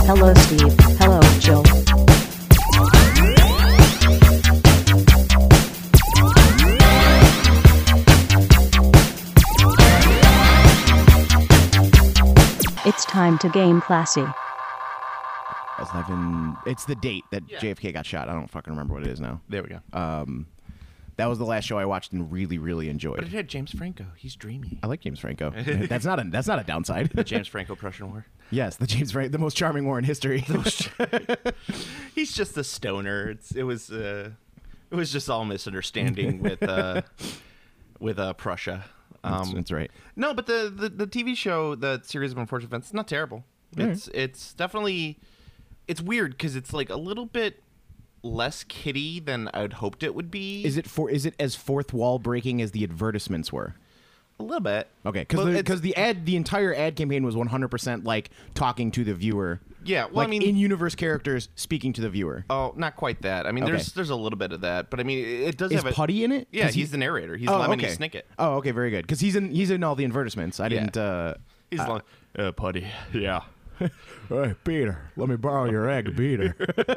Hello, Steve. Hello, Jill. It's time to game classy. It's the date that JFK got shot. I don't fucking remember what it is now. There we go. That was the last show I watched and really, really enjoyed. But it had James Franco. He's dreamy. I like James Franco. That's not a downside. The James Franco-Prussian War. Yes, the most charming war in history. He's just a stoner. It was just all misunderstanding with Prussia. That's right. No, but the TV show, the series of unfortunate events, it's not terrible. It's definitely, it's weird because it's like a little bit less kiddie than I'd hoped it would be. Is it as fourth wall breaking as the advertisements were? A little bit. Okay, because the entire ad campaign was 100% like talking to the viewer. Yeah, well, like, I mean, in-universe characters speaking to the viewer. Oh, not quite that. I mean, Okay. there's a little bit of that, but I mean, it does Is have Putty in it? Yeah, he's the narrator. He's Lemony Snicket. Oh, okay, very good. Because he's in all the advertisements. I didn't. He's like, Putty. Yeah. Hey, Peter, let me borrow your egg, Peter.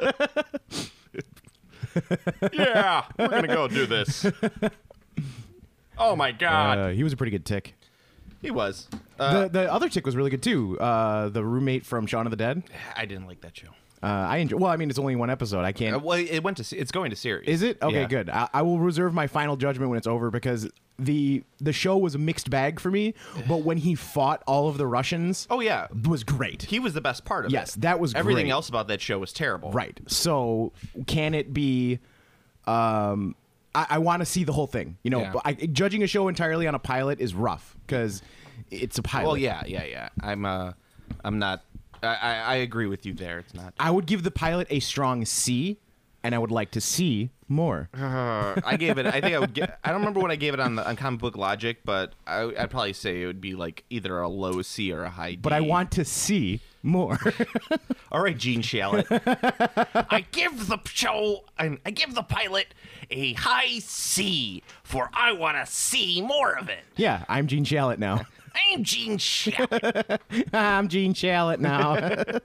Yeah, we're gonna go do this. Oh my God, he was a pretty good tick. he was. The other tick was really good too. The roommate from Shaun of the Dead. I didn't like that show. I enjoy. Well, I mean, it's only one episode. I can't. Well, it's going to series. Is it? Okay, Yeah. good. I will reserve my final judgment when it's over because the show was a mixed bag for me. But when he fought all of the Russians, Oh yeah, was great. he was the best part of it. Yes, that was Everything great. else about that show was terrible. Right. So can it be? I want to see the whole thing. You know, Yeah. judging a show entirely on a pilot is rough because it's a pilot. Well, yeah. I'm not. I agree with you there. It's not. I would give the pilot a strong C, and I would like to see more. I gave it. I think I would get. I don't remember what I gave it on Comic Book Logic, but I'd probably say it would be like either a low C or a high D. But I want to see more. All right, Gene Shalit. I give the show. I give the pilot a high C, for I want to see more of it. Yeah, I'm Gene Shalit now. I'm Gene Shalit. I'm Gene Shalit now.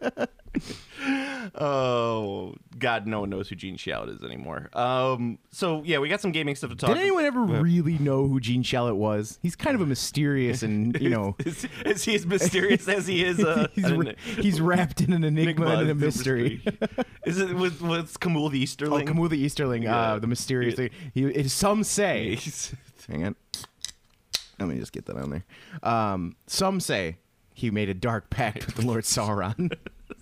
Oh God, no one knows who Gene Shalit is anymore. So yeah, we got some gaming stuff to talk. Did anyone ever really know who Gene Shalit was? He's kind of a mysterious and, you know... Is he as mysterious as he is? He's wrapped in an enigma and a mystery. Is it with Camille the Easterling? Oh, Camille the Easterling, the mysterious thing. Some say... Hang on. Let me just get that on there. Some say he made a dark pact with the Lord Sauron.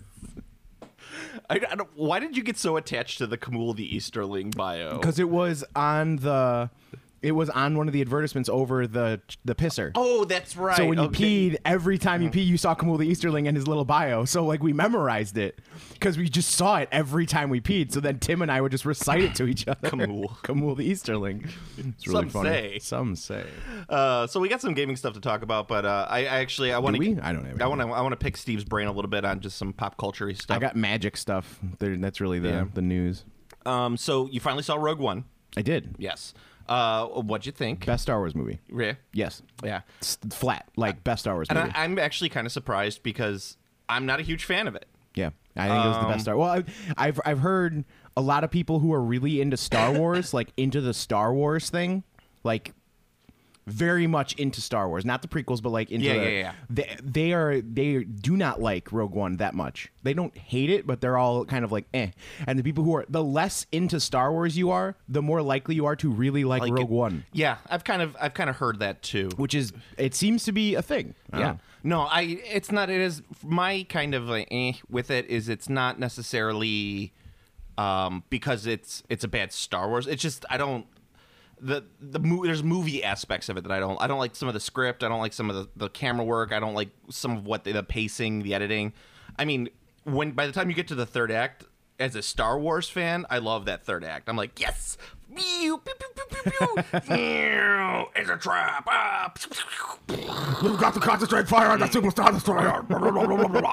I don't, why did you get so attached to the Camille the Easterling bio? Because it was on one of the advertisements over the pisser. Oh, that's right. So when you peed, every time you pee, you saw Camille the Easterling and his little bio. So like we memorized it because we just saw it every time we peed. So then Tim and I would just recite it to each other. Camille the Easterling. It's really funny. Some say. So we got some gaming stuff to talk about, but I want to. I don't have. I want to pick Steve's brain a little bit on just some pop culture stuff. I got magic stuff. That's really the news. So you finally saw Rogue One. I did. Yes. What'd you think? Best Star Wars movie. Yeah. Yes. Yeah. It's flat, like best Star Wars movie. And I'm actually kind of surprised because I'm not a huge fan of it. Yeah, I think it was the best Star. Well, I've heard a lot of people who are really into Star Wars, like into the Star Wars thing, like very much into Star Wars, not the prequels, but like into yeah. They do not like Rogue One that much. They don't hate it, but they're all kind of like eh. And the people who are the less into Star Wars you are, the more likely you are to really like Rogue One. Yeah, I've kind of heard that too. Which is, it seems to be a thing. Yeah. No, it's not. It is my kind of with it is it's not necessarily because it's a bad Star Wars. It's just I don't. There's movie aspects of it that I don't like. Some of the script, I don't like some of the camera work, I don't like some of what the pacing, the editing. I mean, by the time you get to the third act, as a Star Wars fan, I love that third act. I'm like, yes, pew, pew, pew, pew, pew, pew. It's a trap. You've got to concentrate fire on the Super Star Destroyer.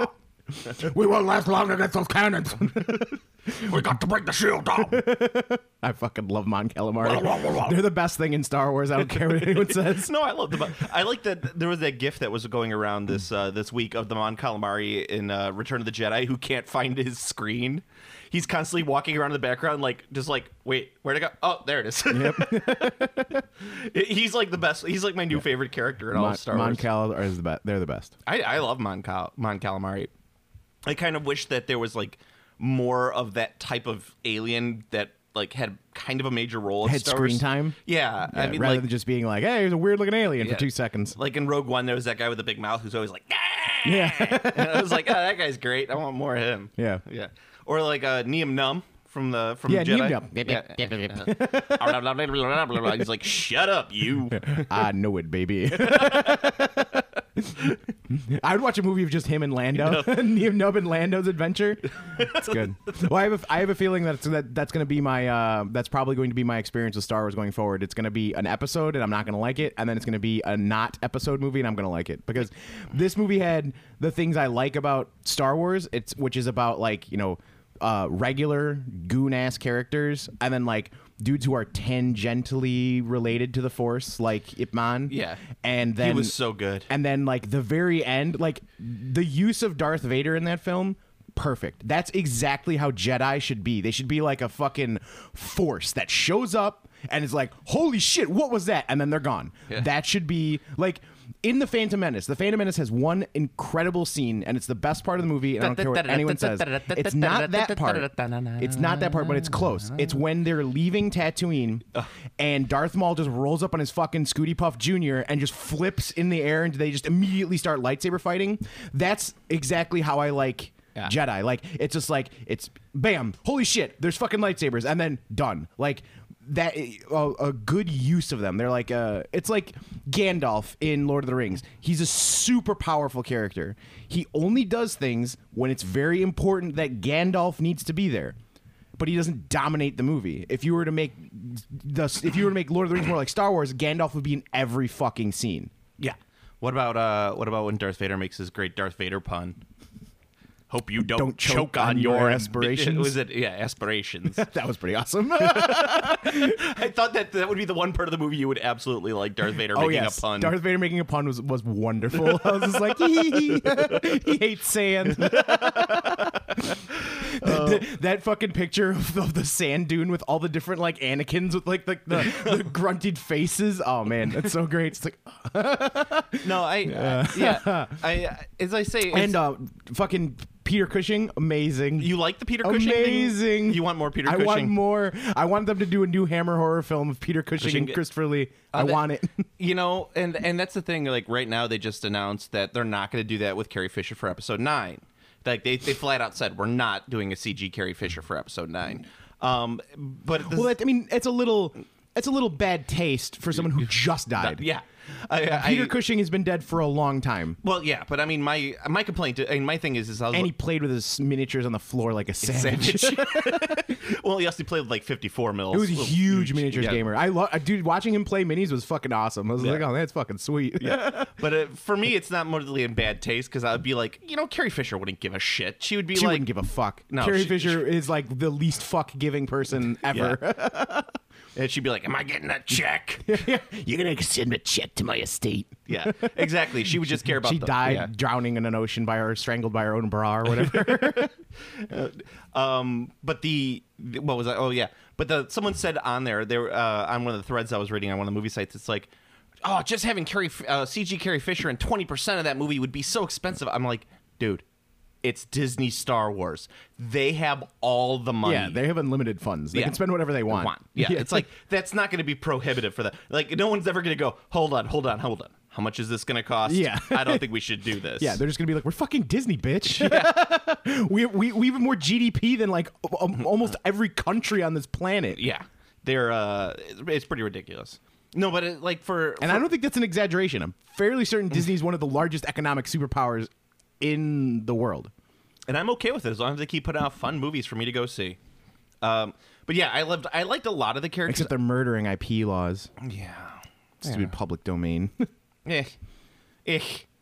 We won't last long against those cannons. We got to break the shield down. I fucking love Mon Calamari. They're the best thing in Star Wars. I don't care what anyone says. No, I love them. I like that there was that GIF that was going around this week of the Mon Calamari in Return of the Jedi who can't find his screen. He's constantly walking around in the background, wait, where'd it go? Oh, there it is. Yep. He's like the best. He's like my new favorite character in all of Star Wars. Mon Cal is the best. They're the best. I love Mon Calamari. I kind of wish that there was like more of that type of alien that like had kind of a major role in Had Star screen Wars. time. Yeah, I mean, rather like, than just being like, "Hey, here's a weird looking alien" for 2 seconds. like in Rogue One, there was that guy with the big mouth who's always like, "Ah!" Yeah. And I was like, "Oh, that guy's great. I want more of him." Yeah. Yeah. Or like Neem Num from Niem Jedi. He's like, "Shut up, you." I know it, baby. I would watch a movie of just him and Lando, Niem Nub and Lando's adventure. It's good. Well, I have a feeling that's going to be my that's probably going to be my experience with Star Wars going forward. It's going to be an episode and I'm not going to like it, and then it's going to be a not episode movie and I'm going to like it because this movie had the things I like about Star Wars. Which is about like regular goon ass characters and then like dudes who are tangentially related to the Force, like Ip Man. Yeah. And then he was so good. And then like the very end, like the use of Darth Vader in that film, perfect. That's exactly how Jedi should be. They should be like a fucking force that shows up and is like, holy shit, what was that? And then they're gone. Yeah. That should be like in The Phantom Menace. The Phantom Menace has one incredible scene, and it's the best part of the movie, and I don't care what anyone says. It's not that part. It's not that part, but it's close. It's when they're leaving Tatooine, and Darth Maul just rolls up on his fucking Scooty Puff Jr. and just flips in the air, and they just immediately start lightsaber fighting. That's exactly how I like Jedi. Like, it's just like, it's bam, holy shit, there's fucking lightsabers, and then done. Like, that a good use of them. They're like it's like Gandalf in Lord of the Rings. He's a super powerful character. He only does things when it's very important that Gandalf needs to be there, but he doesn't dominate the movie. If you were to make Lord of the Rings more like Star Wars, Gandalf would be in every fucking scene. Yeah. What about when Darth Vader makes his great Darth Vader pun? Hope you don't choke on your aspirations. Was it? Yeah, aspirations. That was pretty awesome. I thought that would be the one part of the movie you would absolutely like Darth Vader making a pun. Darth Vader making a pun was wonderful. I was just like, he hates sand. That fucking picture of the sand dune with all the different like Anakins with like the grunted faces. Oh man, that's so great. It's like no, as I say, and fucking Peter Cushing, amazing. You like the Peter Cushing amazing thing? You want more Peter Cushing? I want more. I want them to do a new Hammer horror film of Peter Cushing and Christopher Lee. I want it. And that's the thing. Like right now, they just announced that they're not going to do that with Carrie Fisher for Episode 9. Like they flat out said we're not doing a CG Carrie Fisher for Episode 9. But it's a little bad taste for someone who just died. Yeah. Peter Cushing has been dead for a long time. Well, yeah, but I mean, my complaint, and my thing is and he played with his miniatures on the floor like a savage. Well, he also played with like 54 mils. It was a huge miniatures gamer. Dude, watching him play minis was fucking awesome. I was like, oh, that's fucking sweet. Yeah. But for me, it's not morally in bad taste because I would be like, Carrie Fisher wouldn't give a shit. She would be she wouldn't give a fuck. No, Carrie Fisher is like the least fuck giving person ever. Yeah. And she'd be like, am I getting a check? You're going to send a check to my estate. Yeah, exactly. She would just care about She died drowning in an ocean strangled by her own bra or whatever. But what was that? Oh, yeah. But someone said on there, on one of the threads I was reading on one of the movie sites, it's like, oh, just having CG Carrie Fisher and 20% of that movie would be so expensive. I'm like, dude. It's Disney Star Wars. They have all the money. Yeah, they have unlimited funds. They can spend whatever they want. Yeah, it's like, that's not going to be prohibitive for that. Like, no one's ever going to go, hold on. How much is this going to cost? Yeah. I don't think we should do this. Yeah, they're just going to be like, we're fucking Disney, bitch. Yeah. we have more GDP than like almost every country on this planet. Yeah. It's pretty ridiculous. No, but I don't think that's an exaggeration. I'm fairly certain Disney's one of the largest economic superpowers in the world. And I'm okay with it as long as they keep putting out fun movies for me to go see. But yeah, I liked a lot of the characters. Except they're murdering IP laws. Yeah. Stupid public domain.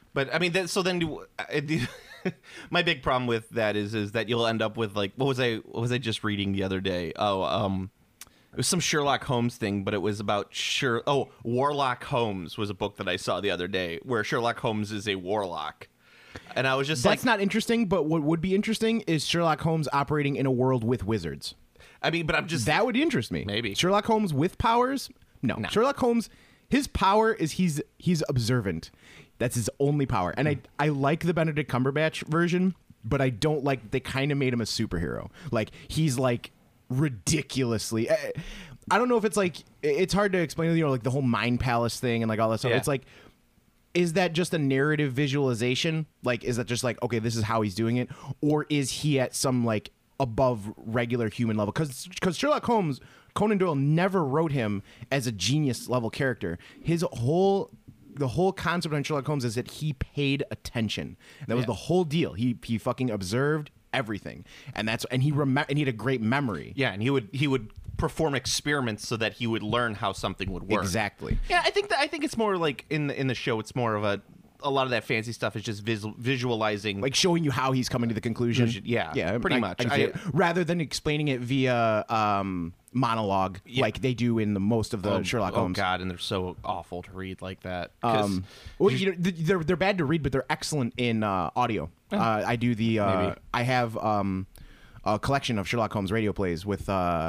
But I mean, so then my big problem with that is that you'll end up with like what was I just reading the other day? It was some Sherlock Holmes thing, but it was about Warlock Holmes was a book that I saw the other day where Sherlock Holmes is a warlock. And I was just That's not interesting, but what would be interesting is Sherlock Holmes operating in a world with wizards. I mean, but I'm just... That would interest me. Maybe. Sherlock Holmes with powers? No. Sherlock Holmes, his power is he's observant. That's his only power. And I like the Benedict Cumberbatch version, but I don't like... They kind of made him a superhero. Like, he's like... ridiculously I don't know if it's like it's hard to explain, you know, like the whole Mind Palace thing and like all that stuff. It's like, is that just a narrative visualization? Like, is that just like, okay, this is how he's doing it, or is he at some like above regular human level? Because Sherlock Holmes, Conan Doyle never wrote him as a genius level character. The whole concept on Sherlock Holmes is that he paid attention. That was the whole deal. He fucking observed everything, and he had a great memory. Yeah, and he would perform experiments so that he would learn how something would work. Exactly. Yeah, I think it's more like in the show. It's more of a lot of that fancy stuff is just visualizing, like showing you how he's coming to the conclusion. Yeah, pretty much. Rather than explaining it via monologue, like they do in most of the Sherlock Holmes. Oh God, and they're so awful to read like that. Well, you know, they're bad to read, but they're excellent in audio. I do the I have a collection of Sherlock Holmes radio plays with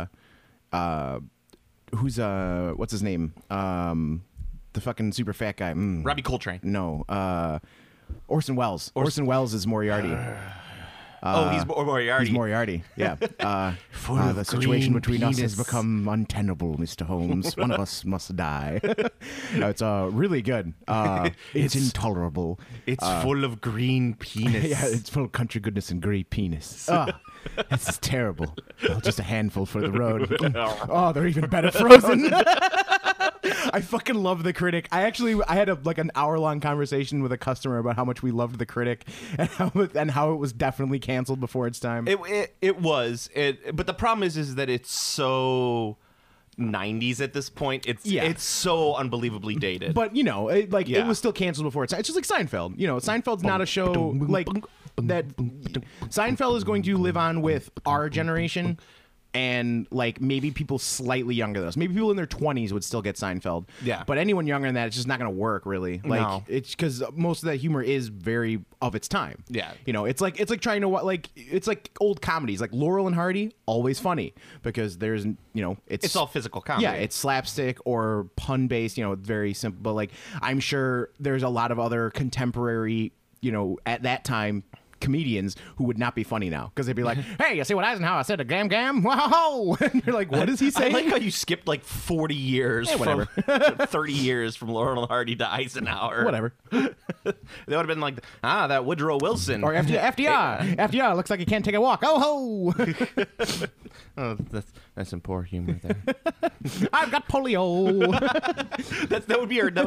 who's what's his name? The fucking super fat guy. Robbie Coltrane. No. Orson Welles. Orson Welles is Moriarty. He's Moriarty. He's Moriarty. Yeah. The situation between us has become untenable, Mr. Holmes. One of us must die. It's really good. It's intolerable. It's full of green penis. Yeah, it's full of country goodness and grey penis. This is terrible. Just a handful for the road. They're even better frozen. I fucking love The Critic. I had an hour-long conversation with a customer about how much we loved The Critic and how it was definitely canceled before its time. It was. But the problem is that it's so 90s at this point. It's so unbelievably dated. But, you know, it was still canceled before its time. It's just like Seinfeld. You know, Seinfeld's not a show like that. Seinfeld is going to live on with our generation and like maybe people slightly younger than us. Maybe people in their 20s would still get Seinfeld. Yeah. But anyone younger than that, it's just not going to work really. Like No. it's because most of that humor is very of its time. Yeah. You know, it's like trying to it's like old comedies like Laurel and Hardy, always funny because there's, you know, it's all physical comedy. Yeah, it's slapstick or pun based, you know, very simple. But like I'm sure there's a lot of other contemporary, you know, at that time comedians who would not be funny now because they'd be like, hey, you see what Eisenhower said to Gam Gam? Whoa! And you're like, what does he say? I like how you skipped like 40 years, whatever. 30 years from Laurel and Hardy to Eisenhower. Whatever. They would have been like, that Woodrow Wilson. Or FDR. FDR looks like he can't take a walk. Oh ho! Oh, that's some poor humor there. I've got polio. That would be our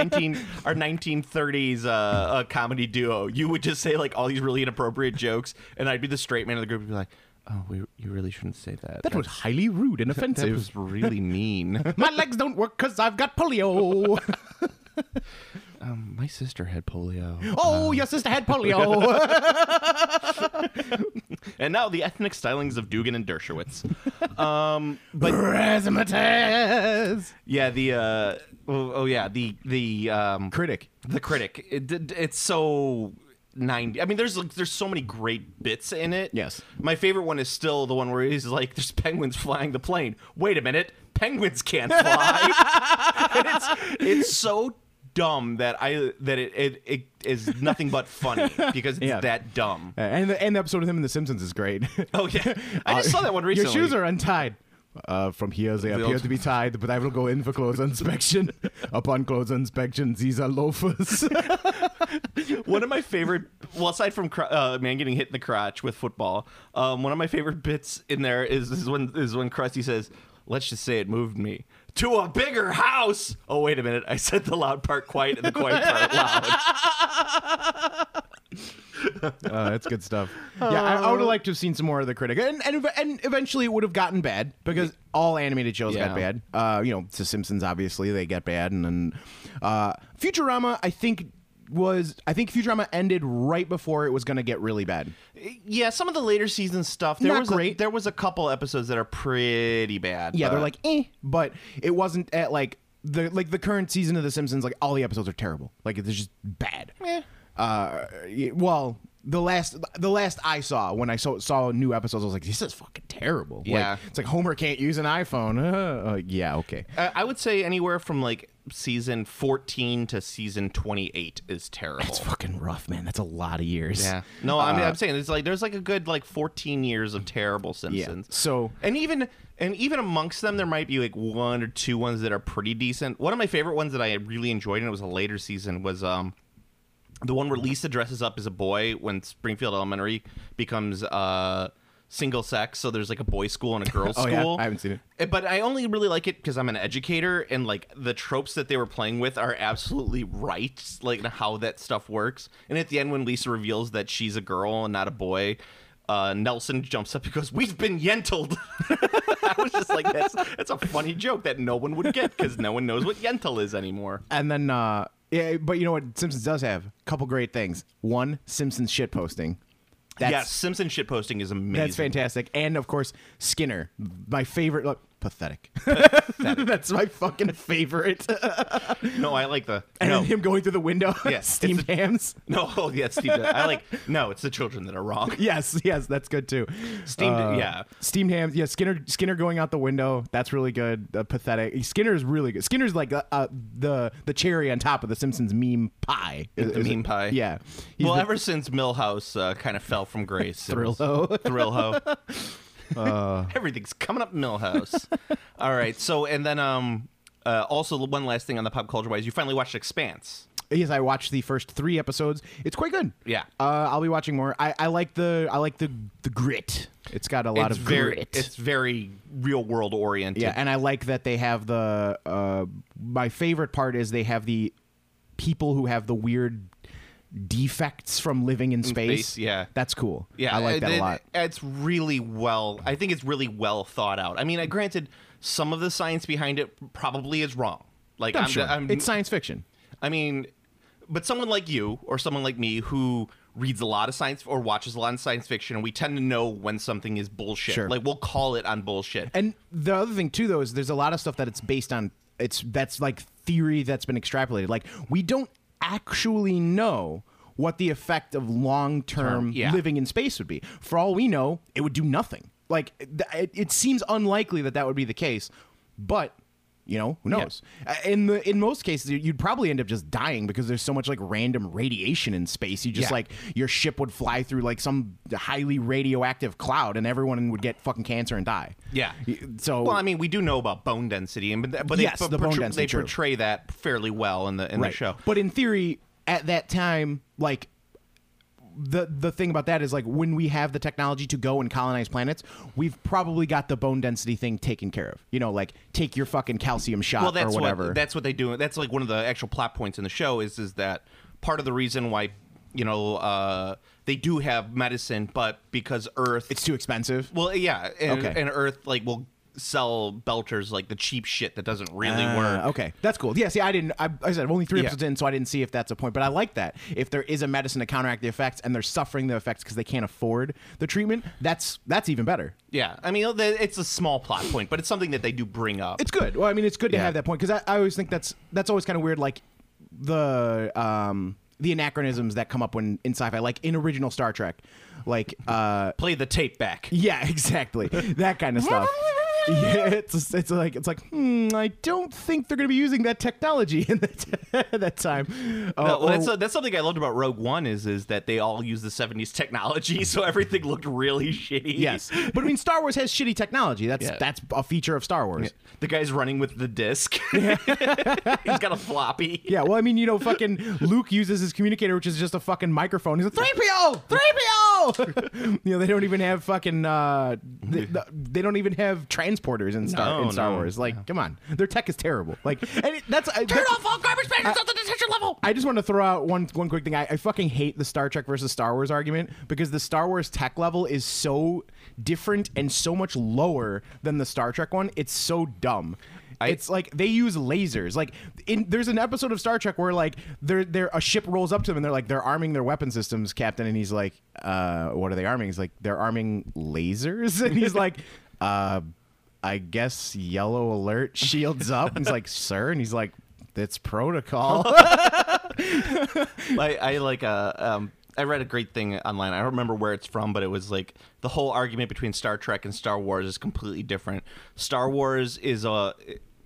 1930s comedy duo. You would just say like all these really inappropriate jokes, and I'd be the straight man of the group and be like, you really shouldn't say that. That was highly rude and offensive. That was really mean. My legs don't work because I've got polio. My sister had polio. Oh, your sister had polio. And now the ethnic stylings of Dugan and Dershowitz. Razzmatazz. Yeah, the Critic. The Critic. It's so 90. I mean, there's so many great bits in it. Yes. My favorite one is still the one where he's like, "There's penguins flying the plane." Wait a minute, penguins can't fly. And it's so dumb that it is nothing but funny because it's that dumb. And the episode of him in The Simpsons is great. Oh yeah, I just saw that one recently. Your shoes are untied. From here they appear to be tied, but I will go in for clothes inspection. Upon clothes inspection, these are loafers. One of my favorite, well, aside from man getting hit in the crotch with football, one of my favorite bits in there is when Krusty says, "Let's just say it moved me to a bigger house." Oh, wait a minute. I said the loud part quiet and the quiet part loud. That's good stuff. Yeah, I would have liked to have seen some more of The Critic. And eventually it would have gotten bad because all animated shows got bad. You know, The Simpsons, obviously, they get bad. And then Futurama, I think, I think Futurama ended right before it was going to get really bad. Yeah, some of the later season stuff. Not great. There was a couple episodes that are pretty bad. Yeah, but- they're like, but it wasn't at like the current season of The Simpsons. Like all the episodes are terrible. Like it's just bad. Well, the last I saw when I saw new episodes, I was like, this is fucking terrible. Yeah. Like, it's like Homer can't use an iPhone. Yeah, okay. I would say anywhere from like season 14 to season 28 is terrible. That's fucking rough, man. That's a lot of years. Yeah. No, I mean, I'm saying it's like there's like a good like 14 years of terrible Simpsons. Yeah. So and even amongst them, there might be like one or two ones that are pretty decent. One of my favorite ones that I really enjoyed, and it was a later season, was the one where Lisa dresses up as a boy when Springfield Elementary becomes single sex. So there's like a boys' school and a girls' Oh, yeah? school. I haven't seen it. But I only really like it because I'm an educator, and like the tropes that they were playing with are absolutely right, like how that stuff works. And at the end, when Lisa reveals that she's a girl and not a boy, Nelson jumps up and goes, "We've been yentled." I was just like, that's a funny joke that no one would get because no one knows what yentle is anymore. And then, yeah, but you know what Simpsons does have? A couple great things. One, Simpsons shitposting. Yes, Simpson shitposting is amazing. That's fantastic. And, of course, Skinner. My favorite. Look, pathetic. That's my fucking favorite. No, I like the... And no. him going through the window. Yes, Steamed hams. No, yeah, Steve. I like... No, it's the children that are wrong. Yes, that's good, too. Steamed, yeah. Steamed hams. Yeah, Skinner going out the window. That's really good. Pathetic. Skinner's really good. Skinner's like the cherry on top of the Simpsons meme pie. The meme pie. Yeah. Well, ever since Milhouse kind of fell from grace. Thrill-ho. Everything's coming up Milhouse. All right. So, and then also one last thing on the pop culture wise, you finally watched Expanse. Yes, I watched the first 3 episodes. It's quite good. Yeah. I'll be watching more. I like the grit. It's got a lot of grit. It's very real world oriented. Yeah, and I like that they have the my favorite part is they have the people who have the weird defects from living in space. Yeah, that's cool. Yeah, I like that a lot. It's really well. I think it's really well thought out. I mean, granted, some of the science behind it probably is wrong. Like, I'm sure. It's science fiction. I mean, but someone like you or someone like me who reads a lot of science or watches a lot of science fiction, and we tend to know when something is bullshit. Sure. Like, we'll call it on bullshit. And the other thing too, though, is there's a lot of stuff that it's based on. That's like theory that's been extrapolated. Like, we don't actually know what the effect of long-term living in space would be. For all we know, it would do nothing. Like, it seems unlikely that would be the case, but you know, who knows? Yeah. In most cases, you'd probably end up just dying because there's so much like random radiation in space. You just like your ship would fly through like some highly radioactive cloud, and everyone would get fucking cancer and die. Yeah. So, well, I mean, we do know about bone density, but yes, the bone density. They portray that fairly well in the show. But in theory, at that time, like, the thing about that is, like, when we have the technology to go and colonize planets, we've probably got the bone density thing taken care of. You know, like, take your fucking calcium shot or whatever. That's what they do. That's like one of the actual plot points in the show is that part of the reason why, you know, they do have medicine, but because Earth... It's too expensive? Well, yeah. And Earth, like, will sell belters like the cheap shit that doesn't really work. Okay, that's cool. Yeah, see, I said I'm only 3 episodes in, so I didn't see if that's a point. But I like that. If there is a medicine to counteract the effects, and they're suffering the effects because they can't afford the treatment, that's even better. Yeah, I mean, it's a small plot point, but it's something that they do bring up. It's good. Well, I mean, it's good to have that point because I always think that's always kind of weird. Like the anachronisms that come up in sci-fi, like in original Star Trek, like play the tape back. Yeah, exactly. That kind of stuff. Yeah, it's like I don't think they're going to be using that technology in that time. That's something I loved about Rogue One is that they all use the 70s technology, so everything looked really shitty. Yes, but I mean, Star Wars has shitty technology. That's a feature of Star Wars. Yeah. The guy's running with the disc. He's got a floppy. Yeah, well, I mean, you know, fucking Luke uses his communicator, which is just a fucking microphone. He's like, 3PO! 3PO! You know, they don't even have fucking they don't even have transporters in Star Wars. Like, come on, their tech is terrible. Like, and turn off all garbage bags at the detention level. I just want to throw out one quick thing. I fucking hate the Star Trek versus Star Wars argument because the Star Wars tech level is so different and so much lower than the Star Trek one. It's so dumb. It's like they use lasers. Like there's an episode of Star Trek where like a ship rolls up to them and they're like, they're arming their weapon systems, Captain, and he's like, what are they arming? He's like, they're arming lasers, and he's like, I guess yellow alert, shields up. And he's like, sir, and he's like, that's protocol. I read a great thing online. I don't remember where it's from, but it was like the whole argument between Star Trek and Star Wars is completely different. Star Wars is a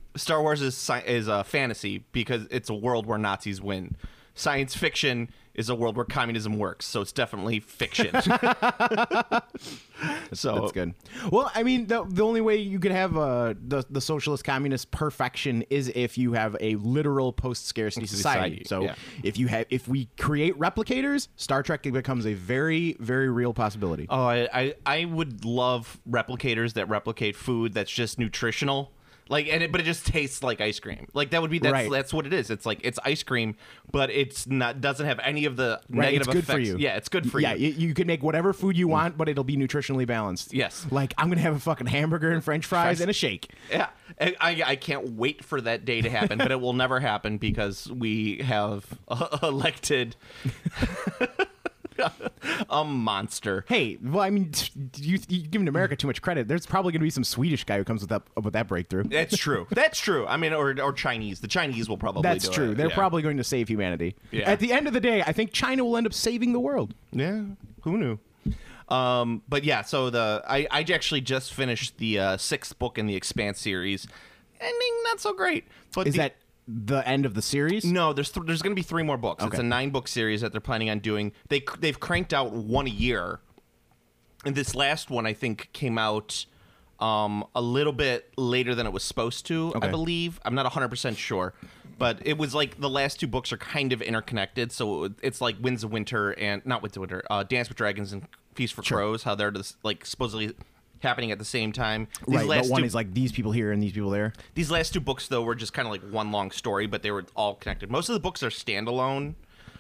fantasy because it's a world where Nazis win. Science fiction is a world where communism works, so it's definitely fiction. So that's good. Well, I mean, the only way you could have the socialist communist perfection is if you have a literal post-scarcity society. So if we create replicators, Star Trek becomes a very, very real possibility. Oh, I would love replicators that replicate food that's just nutritional. But it just tastes like ice cream. Like that would be that's what it is. It's like it's ice cream, but doesn't have any of the negative effects. It's good for you. Yeah, it's good for you. Yeah, you can make whatever food you want, but it'll be nutritionally balanced. Yes. Like I'm gonna have a fucking hamburger and French fries and a shake. Yeah, I can't wait for that day to happen, but it will never happen because we have elected a monster. Hey, well, I mean, you're giving America too much credit. There's probably going to be some Swedish guy who comes with that breakthrough. That's true. That's true. I mean, or Chinese. The Chinese will probably That's do true. it. They're probably going to save humanity. Yeah. At the end of the day, I think China will end up saving the world. Yeah. Who knew? But yeah, so I actually just finished the 6th book in the Expanse series. Ending not so great. But Is that the end of the series? No, there's going to be 3 more books. Okay. It's a 9-book series that they're planning on doing. They've cranked out one a year, and this last one I think came out a little bit later than it was supposed to. Okay. I believe. I'm not 100% sure, but it was like the last 2 books are kind of interconnected. So it's like Winds of Winter and not Winds of Winter, Dance with Dragons and Feast for Crows. How they're like supposedly happening at the same time. But one is like these people here and these people there. These last 2 books, though, were just kind of like one long story, but they were all connected. Most of the books are standalone,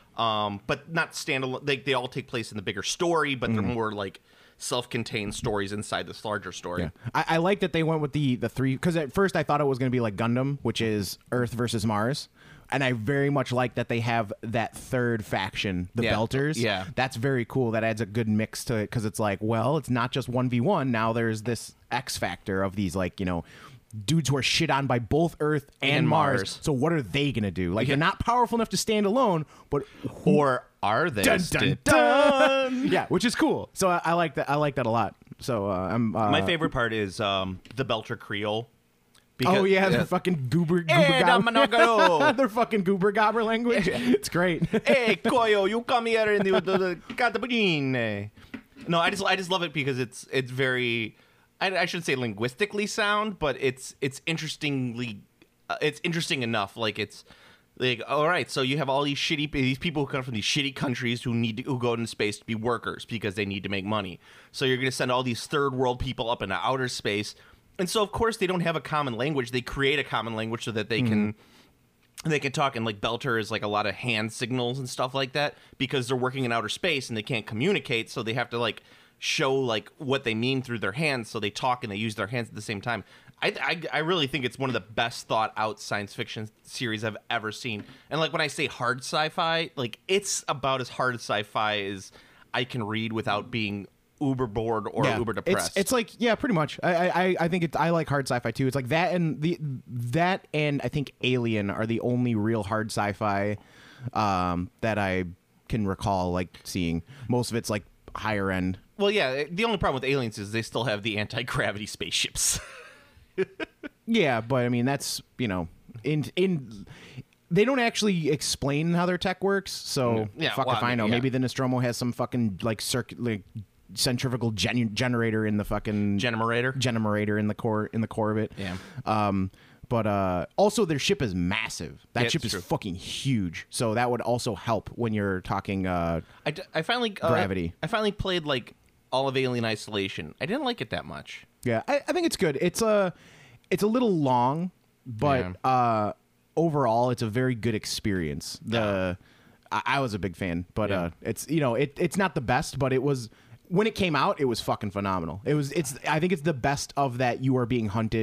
but not standalone. They all take place in the bigger story, but they're more like self-contained stories inside this larger story. Yeah. I like that they went with the 3, because at first I thought it was going to be like Gundam, which is Earth versus Mars. And I very much like that they have that third faction, the Belters. Yeah. That's very cool. That adds a good mix to it because it's like, well, it's not just 1v1. Now there's this X factor of these, like, dudes who are shit on by both Earth and Mars. So what are they going to do? Like, they're not powerful enough to stand alone, but... Or are they? Dun, dun, dun. Yeah, which is cool. So I like that. I like that a lot. So my favorite part is the Belter Creole. Because, they're fucking goober gobber. Their fucking goober gobber language. It's great. Hey, Koyo, you come here and the catapultine. No, I just love it because it's very, I shouldn't say linguistically sound, but it's interesting enough. Like it's like, all right, so you have all these people who come from these shitty countries who go into space to be workers because they need to make money. So you're going to send all these third world people up into outer space. And so, of course, they don't have a common language. They create a common language so that they can talk. And like Belter is like a lot of hand signals and stuff like that because they're working in outer space and they can't communicate. So they have to like show like what they mean through their hands. So they talk and they use their hands at the same time. I really think it's one of the best thought out science fiction series I've ever seen. And like when I say hard sci-fi, like it's about as hard sci-fi as I can read without being uber bored or uber depressed. It's like, yeah, pretty much. I think I like hard sci-fi too. It's like that and I think Alien are the only real hard sci-fi that I can recall like seeing. Most of it's like higher end. Well, yeah, the only problem with Aliens is they still have the anti-gravity spaceships. Yeah, but I mean that's, in they don't actually explain how their tech works, so if I know. Maybe the Nostromo has some fucking like centrifugal generator in the fucking generator in the core of it. Yeah. But also their ship is massive. That ship is fucking huge. So that would also help when you're talking I finally gravity. I finally played like all of Alien Isolation. I didn't like it that much. Yeah, I think it's good. It's a little long, but overall it's a very good experience. I was a big fan, but it's it's not the best, but it was when it came out, it was fucking phenomenal. I think it's the best of that you are being hunted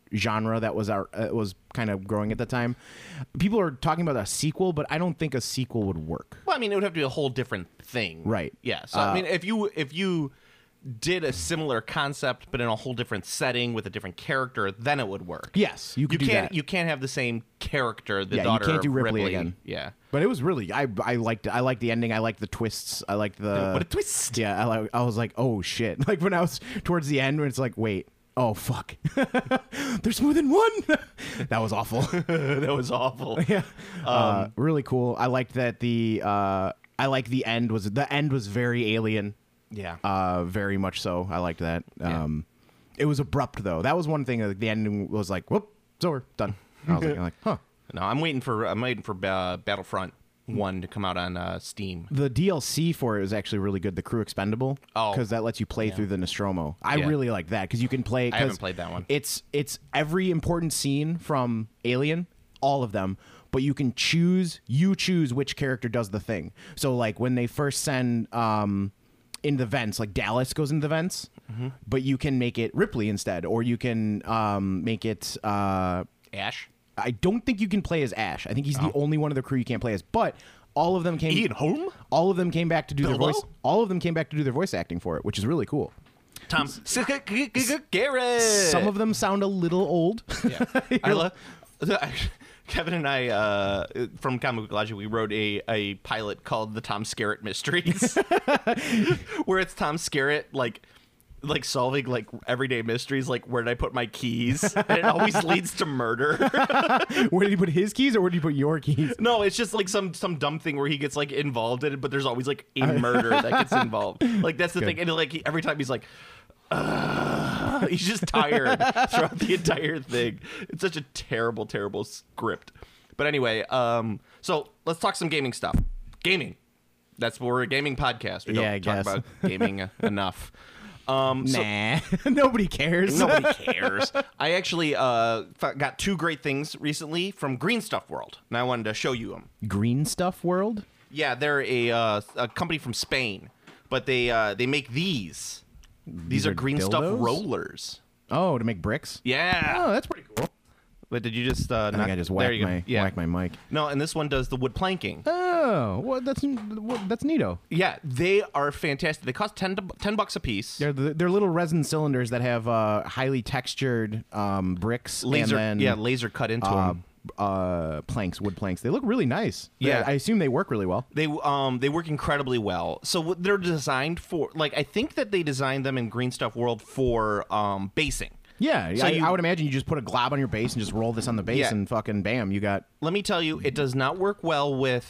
genre that was was kind of growing at the time. People are talking about a sequel, but I don't think a sequel would work. Well, I mean, it would have to be a whole different thing, Right. Yeah. So I mean, if you did a similar concept but in a whole different setting with a different character, then it would work. Yes, you could do can't that. You can't have the same character, the Yeah, you daughter can't do of Ripley again. Yeah. But it was really I liked it. I liked the ending. I liked the twists. I liked the What a twist. Yeah, I was like, oh shit. Like when I was towards the end when it's like, wait, oh fuck. There's more than one. That was awful. That was awful. Yeah. Really cool. I liked that I like the end was very Alien. Yeah. Very much so. I liked that. Yeah. It was abrupt though. That was one thing. Like, the ending was like, whoop, it's over, done. I was like, huh. No, I'm waiting for Battlefront 1 to come out on Steam. The DLC for it is actually really good. The Crew Expendable, Oh. because that lets you play through the Nostromo. I Yeah. really like that because you can play. I haven't played that one. It's every important scene from Alien, all of them. But you can choose which character does the thing. So like when they first send in the vents, like Dallas goes into the vents, but you can make it Ripley instead, or you can make it. Ash? I don't think you can play as Ash. I think he's the only one of the crew you can't play as. But all of them came. Ian Holm? All of them came back to do Bilbo? their voice. All of them came back to do their voice acting for it, which is really cool. Tom Garrett. Some of them sound a little old. Yeah. I love Kevin and I from Comic Book Logic, we wrote a pilot called The Tom Skerritt Mysteries, where it's Tom Skerritt like solving like everyday mysteries, like where did I put my keys, and it always leads to murder. Where did he put his keys, or where did he put your keys? No, it's just like some dumb thing where he gets like involved in it, but there's always like a murder that gets involved. Like that's the thing, and like every time he's like. He's just tired throughout the entire thing. It's such a terrible script. But anyway, so let's talk some gaming stuff. Gaming. That's we're a gaming podcast. We don't talk about gaming enough. Nah, nobody cares. Nobody cares. I actually got two great things recently from Green Stuff World, and I wanted to show you them. Green Stuff World? Yeah, they're a company from Spain, but they make these. These are Green Stuff rollers. Oh, to make bricks? Yeah. Oh, that's pretty cool. But did you just? I think I just whacked my mic. No, and this one does the wood planking. Oh, well, that's neato. Yeah, they are fantastic. They cost $10 a piece. They're little resin cylinders that have highly textured bricks. Laser, and then, laser cut into them. Wood planks. They look really nice. Yeah. I assume they work really well. They work incredibly well. So what they're designed for, like I think that they designed them in Green Stuff World for basing. Yeah, So I would imagine you just put a glob on your base and just roll this on the base Yeah. and fucking bam, you got. Let me tell you, it does not work well with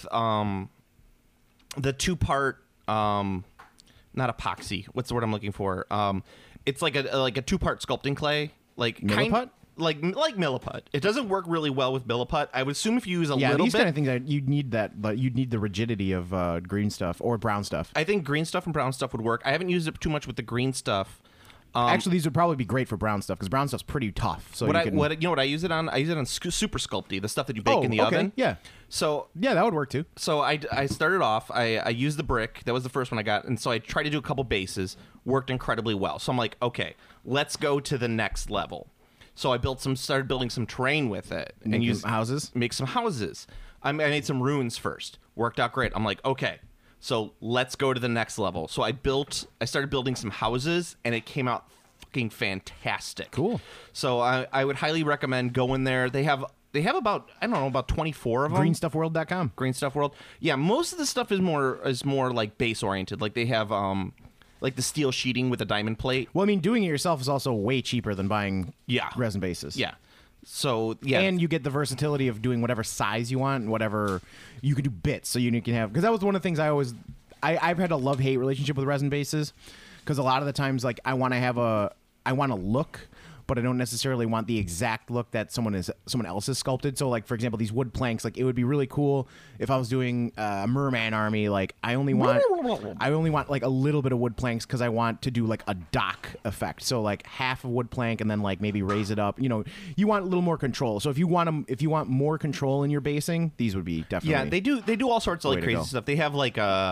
the two-part not epoxy. What's the word I'm looking for? It's like a two-part sculpting clay, like Milliput? like Milliput. It doesn't work really well with Milliput. I would assume if you use a Yeah, little these bit. kind of things that you'd need that, but you'd need the rigidity of green stuff or brown stuff. I think green stuff and brown stuff would work. I haven't used it too much with the green stuff. Actually, these would probably be great for brown stuff because brown stuff's pretty tough. So You know can. what I use it on? I use it on Super Sculpty, the stuff that you bake in the oven. Yeah, So yeah, that would work too. So I started off, I used the brick. That was the first one I got. And so I tried to do a couple bases. Worked incredibly well. So I'm like, okay, let's go to the next level. So I started building some terrain with it. Make some houses? Make some houses. I made some ruins first. Worked out great. I'm like, okay, so let's go to the next level. So I started building some houses, and it came out fucking fantastic. Cool. So I would highly recommend going there. They have about, I don't know, about 24 of them. Greenstuffworld.com. Green Stuff World. Yeah, most of the stuff is more like base oriented. Like they have like the steel sheeting with a diamond plate. Well, I mean, doing it yourself is also way cheaper than buying resin bases. Yeah. So yeah, and you get the versatility of doing whatever size you want and whatever you can do bits. So you can have, because that was one of the things I've had a love-hate relationship with resin bases, because a lot of the times, like, I want to look, but I don't necessarily want the exact look that someone else has sculpted. So, like, for example, these wood planks, like, it would be really cool if I was doing a merman army. Like, I only want like a little bit of wood planks because I want to do like a dock effect. So, like, half a wood plank and then like maybe raise it up. You know, you want a little more control. So if you want more control in your basing, these would be definitely. yeah. They do all sorts of like way to crazy go. stuff. They have like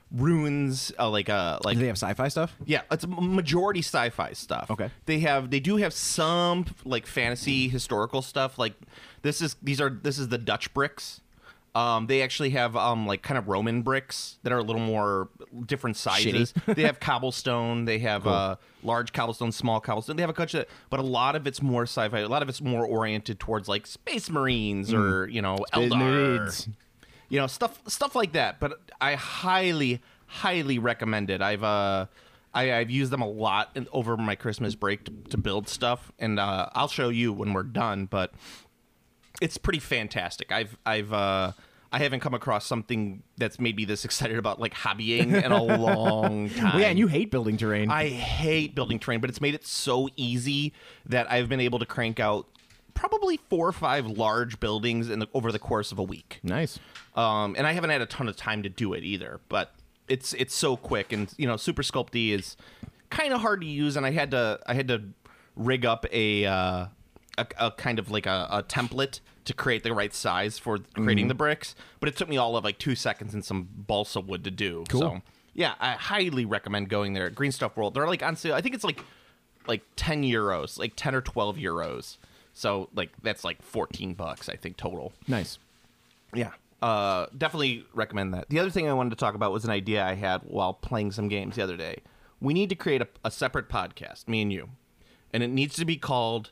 runes, like Do they have sci-fi stuff? yeah, it's a majority sci-fi stuff. Okay. They do have some like fantasy historical stuff. Like this is the Dutch bricks. They actually have like kind of Roman bricks that are a little more different sizes. They have cobblestone. They have large cobblestone, small cobblestone. They have a bunch of, but a lot of it's more sci-fi. A lot of it's more oriented towards like Space Marines or Space Eldar. Marines. Stuff like that. But I highly recommend it. I've used them a lot over my Christmas break to build stuff, and I'll show you when we're done. But it's pretty fantastic. I haven't come across something that's made me this excited about like hobbying in a long time. Well, yeah, and you hate building terrain. I hate building terrain, but it's made it so easy that I've been able to crank out probably 4 or 5 large buildings over the course of a week. Nice. And I haven't had a ton of time to do it either, but it's so quick. And Super Sculpey is kind of hard to use, and I had to rig up a kind of like a template to create the right size for creating the bricks, but it took me all of like 2 seconds and some balsa wood to do. Cool. So yeah, I highly recommend going there. Green Stuff World. They're like on sale. I think it's like 10 euros, like 10 or 12 euros. So like that's like $14, I think, total. Nice. Yeah. Definitely recommend that. The other thing I wanted to talk about was an idea I had while playing some games the other day. We need to create a separate podcast, me and you, and it needs to be called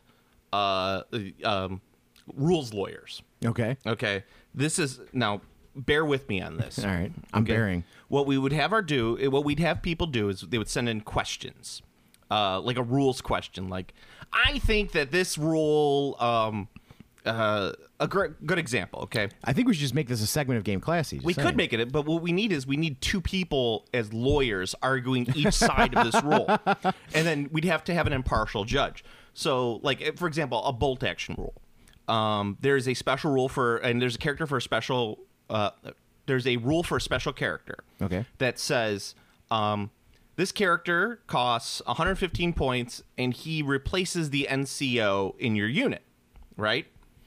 Rules Lawyers. Okay. Okay. This is now. Bear with me on this. All right. I'm bearing. What we'd have people do is they would send in questions, like a rules question, like I think that this rule. A good example, okay? I think we should just make this a segment of Game Classy. We could make it, but what we need is 2 people as lawyers arguing each side of this rule. And then we'd have to have an impartial judge. So, like, for example, a bolt action rule. There's a special rule and there's a character for a special, there's a rule for a special character. Okay. That says, this character costs 115 points and he replaces the NCO in your unit, right?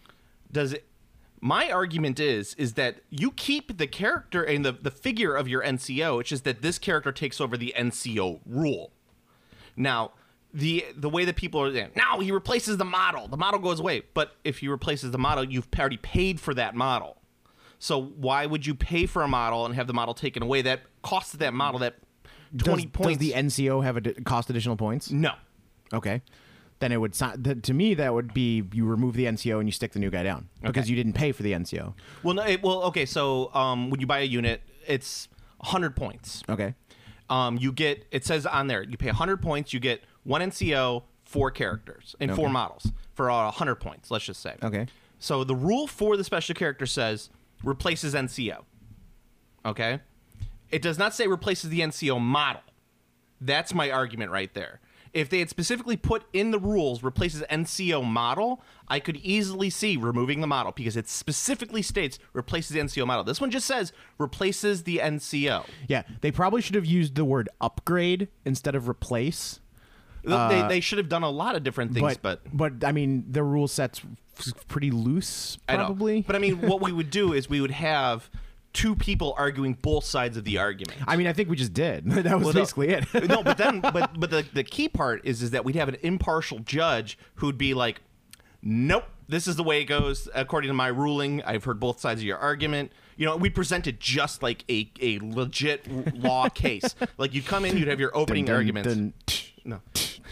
My argument is that you keep the character and the figure of your NCO. It's just that this character takes over the NCO rule. Now, the way that people are saying, no, he replaces the model. The model goes away. But if he replaces the model, you've already paid for that model. So why would you pay for a model and have the model taken away? That costs that model that 20 points. Does the NCO have cost additional points? No. Okay. Then it would, to me, that would be you remove the NCO and you stick the new guy down because you didn't pay for the NCO. Well, no. Okay. So when you buy a unit, it's 100 points. Okay. It says on there, you pay 100 points, you get 1 NCO, 4 characters, and 4 models for 100 points, let's just say. Okay. So the rule for the special character says replaces NCO. Okay? It does not say replaces the NCO model. That's my argument right there. If they had specifically put in the rules replaces NCO model, I could easily see removing the model because it specifically states replaces the NCO model. This one just says replaces the NCO. Yeah, they probably should have used the word upgrade instead of replace. They should have done a lot of different things, but I mean, the rule set's pretty loose, probably. I know. But I mean, what we would do is we would have 2 people arguing both sides of the argument. I mean, I think we just did. That was basically it. No, but the key part is that we'd have an impartial judge who'd be like, nope, this is the way it goes according to my ruling. I've heard both sides of your argument. We present it just like a legit law case. Like you'd come in, you'd have your opening arguments. No.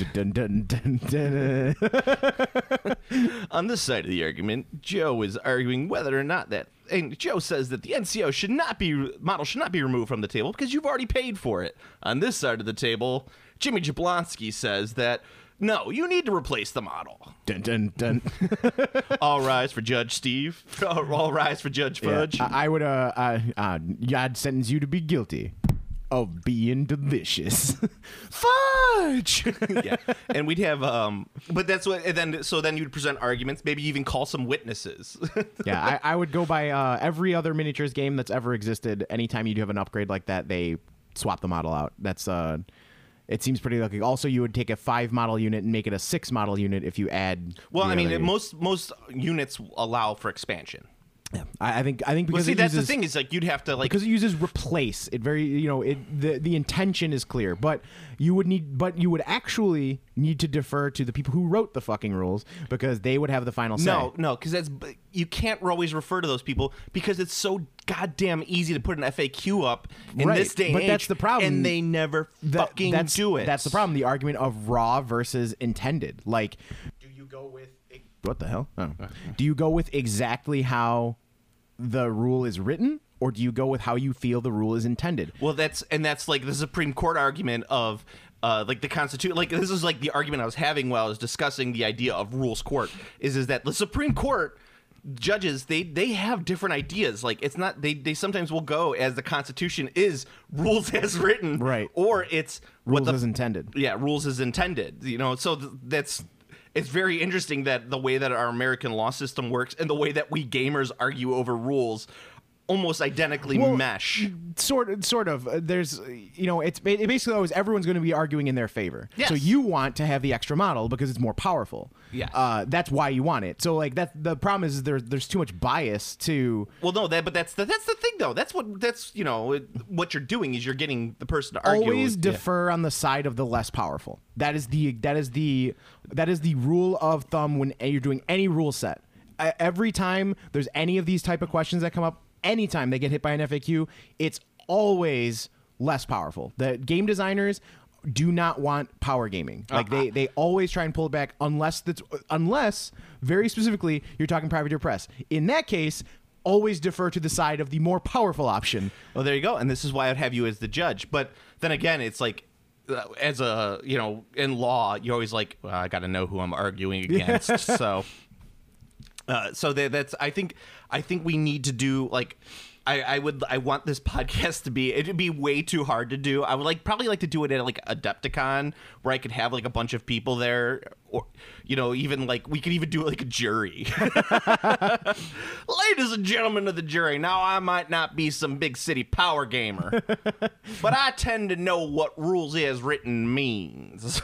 On this side of the argument, Joe is arguing whether or not that, and Joe says that the NCO model should not be removed from the table because you've already paid for it. On this side of the table, Jimmy Jablonski says that no, you need to replace the model. Dun, dun, dun. All rise for Judge Steve. All rise for Judge Fudge. Yeah, I would I'd sentence you to be guilty of being delicious. Fudge. Yeah, and we'd have but that's what. And then you'd present arguments. Maybe even call some witnesses. Yeah, I would go by every other miniatures game that's ever existed. Anytime you do have an upgrade like that, they swap the model out. That's it seems pretty lucky. Also, you would take a 5 model unit and make it a 6 model unit if you add. Well, I mean, most units allow for expansion. Yeah, I think because Well, see, it that's uses, the thing is like you'd have to like because it uses replace. It very the intention is clear, but you would actually need to defer to the people who wrote the fucking rules because they would have the final say. No, because you can't always refer to those people because it's so goddamn easy to put an FAQ up in this day and but age. that's the problem. And they never fucking do it. That's the problem. The argument of raw versus intended. Like, do you go with what the hell? Oh. Do you go with exactly how the rule is written, or do you go with how you feel the rule is intended? Well, that's like the Supreme Court argument of like the Constitution. Like this is like the argument I was having while I was discussing the idea of rules court. Is that the Supreme Court judges they have different ideas. Like it's not they sometimes will go as the Constitution is rules as written, right? Or it's rules as intended. Yeah, rules as intended. So that's. It's very interesting that the way that our American law system works and the way that we gamers argue over rules almost identically mesh. Sort of. There's, it's basically always everyone's going to be arguing in their favor. Yes. So you want to have the extra model because it's more powerful. Yes. That's why you want it. So like the problem is there's too much bias to. Well, no, but that's the thing though. That's what you're doing is you're getting the person to argue. Always defer on the side of the less powerful. That is the rule of thumb when you're doing any rule set. Every time there's any of these type of questions that come up, anytime they get hit by an FAQ, it's always less powerful. The game designers do not want power gaming. Like they always try and pull it back unless very specifically you're talking privateer press. In that case, always defer to the side of the more powerful option. Well, there you go. And this is why I'd have you as the judge. But then again, it's like as a in law, you're always like, well, I got to know who I'm arguing against. So that's I think we need to do like I want this podcast to be, it'd be way too hard to do. I would probably like to do it at like Adepticon where I could have like a bunch of people there, or even like we could even do like a jury. Ladies and gentlemen of the jury, now I might not be some big city power gamer, but I tend to know what rules as written means.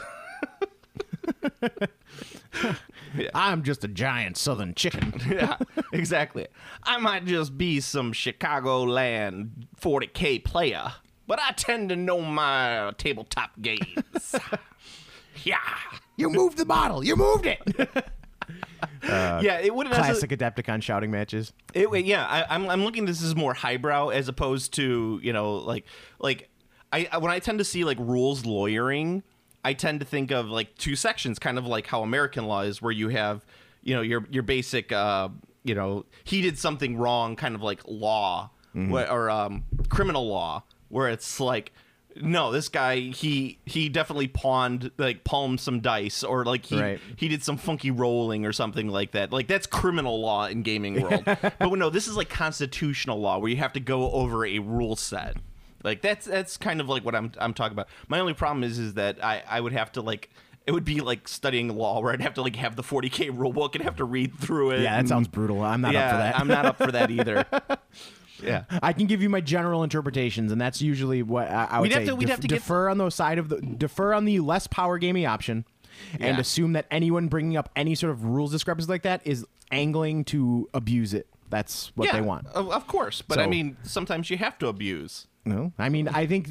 Yeah. I'm just a giant southern chicken. Yeah, exactly. I might just be some Chicagoland 40K player, but I tend to know my tabletop games. Yeah. You moved the model. You moved it. Yeah, it wouldn't classic Adepticon shouting matches. I'm looking. This is more highbrow as opposed to when I tend to see like rules lawyering, I tend to think of like two sections, kind of like how American law is, where you have your basic he did something wrong, kind of like law, or criminal law, where it's like, no, this guy he definitely palmed some dice, or like he did some funky rolling or something like that. Like that's criminal law in gaming world. But no, this is like constitutional law where you have to go over a rule set. Like that's kind of like what I'm talking about. My only problem is that I would have to like, it would be like studying law where I'd have to like have the 40K rule book and have to read through it. Yeah, that sounds brutal. I'm not up for that. I'm not up for that either. Yeah, I can give you my general interpretations, and that's usually what I would say. We'd have to defer on defer on the less power gaming option, and assume that anyone bringing up any sort of rules discrepancy like that is angling to abuse it. That's what they want. Of course, but I mean, sometimes you have to abuse. No, I mean, I think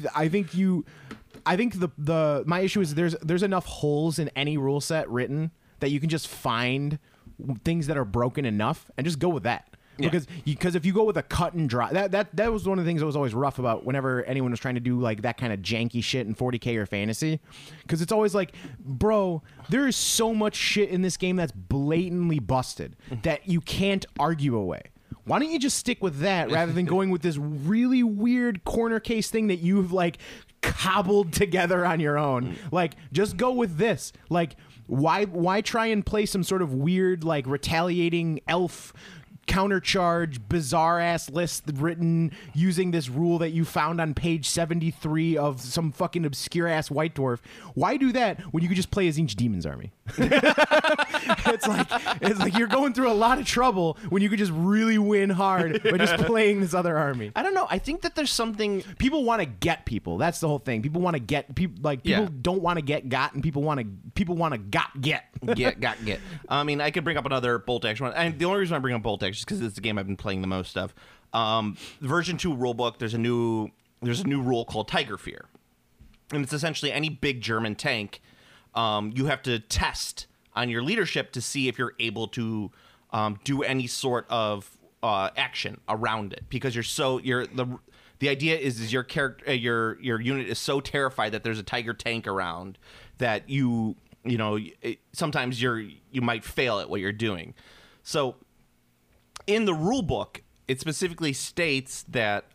my issue is there's enough holes in any rule set written that you can just find things that are broken enough and just go with that. Yeah. Because if you go with a cut and dry, that was one of the things that was always rough about whenever anyone was trying to do like that kind of janky shit in 40K or fantasy, because it's always like, bro, there is so much shit in this game that's blatantly busted that you can't argue away. Why don't you just stick with that rather than going with this really weird corner case thing that you've like cobbled together on your own? Like, just go with this. Like, why try and play some sort of weird like retaliating elf countercharge bizarre ass list written using this rule that you found on page 73 of some fucking obscure ass White Dwarf? Why do that when you could just play a Tzeentch Demon's Army? it's like you're going through a lot of trouble when you could just really win hard by just playing this other army. I don't know. I think that there's something. People want to get people. That's the whole thing. People want to get people. Like people Yeah. don't want to get got, and people want to get. Get. I mean, I could bring up another bolt action one. And the only reason I bring up bolt action is because it's the game I've been playing the most of. Version 2 rulebook. There's a new rule called Tiger Fear, and it's essentially any big German tank. You have to test on your leadership to see if you're able to do any sort of action around it, because the idea is your character, your unit is so terrified that there's a Tiger tank around that sometimes you might fail at what you're doing. So in the rule book, it specifically states that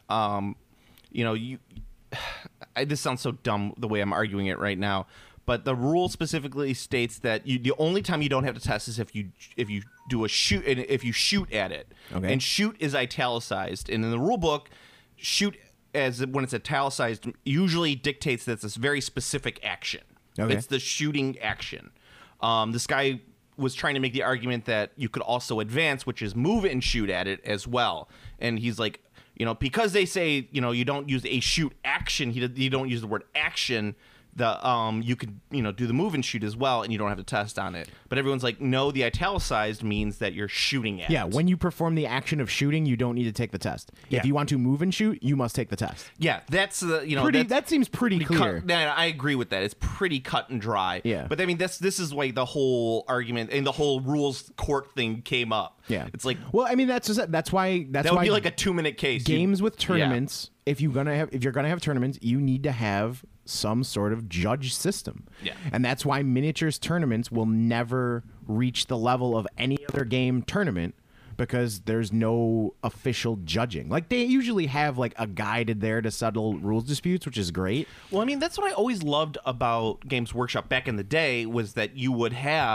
this sounds so dumb the way I'm arguing it right now, but the rule specifically states that the only time you don't have to test is if you do a shoot, and if you shoot at it. Okay. And shoot is italicized, and in the rule book, shoot when it's italicized usually dictates that it's a very specific action. Okay. It's the shooting action. This guy was trying to make the argument that you could also advance, which is move and shoot at it as well. And he's like, because they say, you don't use a shoot action, you don't use the word action, you could do the move and shoot as well, and you don't have to test on it. But everyone's like, no, the italicized means that you're shooting at. Yeah, when you perform the action of shooting, you don't need to take the test. Yeah. If you want to move and shoot, you must take the test. Yeah, that's That seems pretty clear. I agree with that. It's pretty cut and dry. Yeah. But I mean, this is why the whole argument and the whole rules court thing came up. Yeah, it's like, well, I mean, that's why that would be like a 2-minute case. Games with tournaments. Yeah. If you're gonna have tournaments, you need to have some sort of judge system. Yeah. And that's why miniatures tournaments will never reach the level of any other game tournament, because there's no official judging. Like, they usually have like a guide there to settle rules disputes, which is great. Well, I mean, that's what I always loved about Games Workshop back in the day, was that you could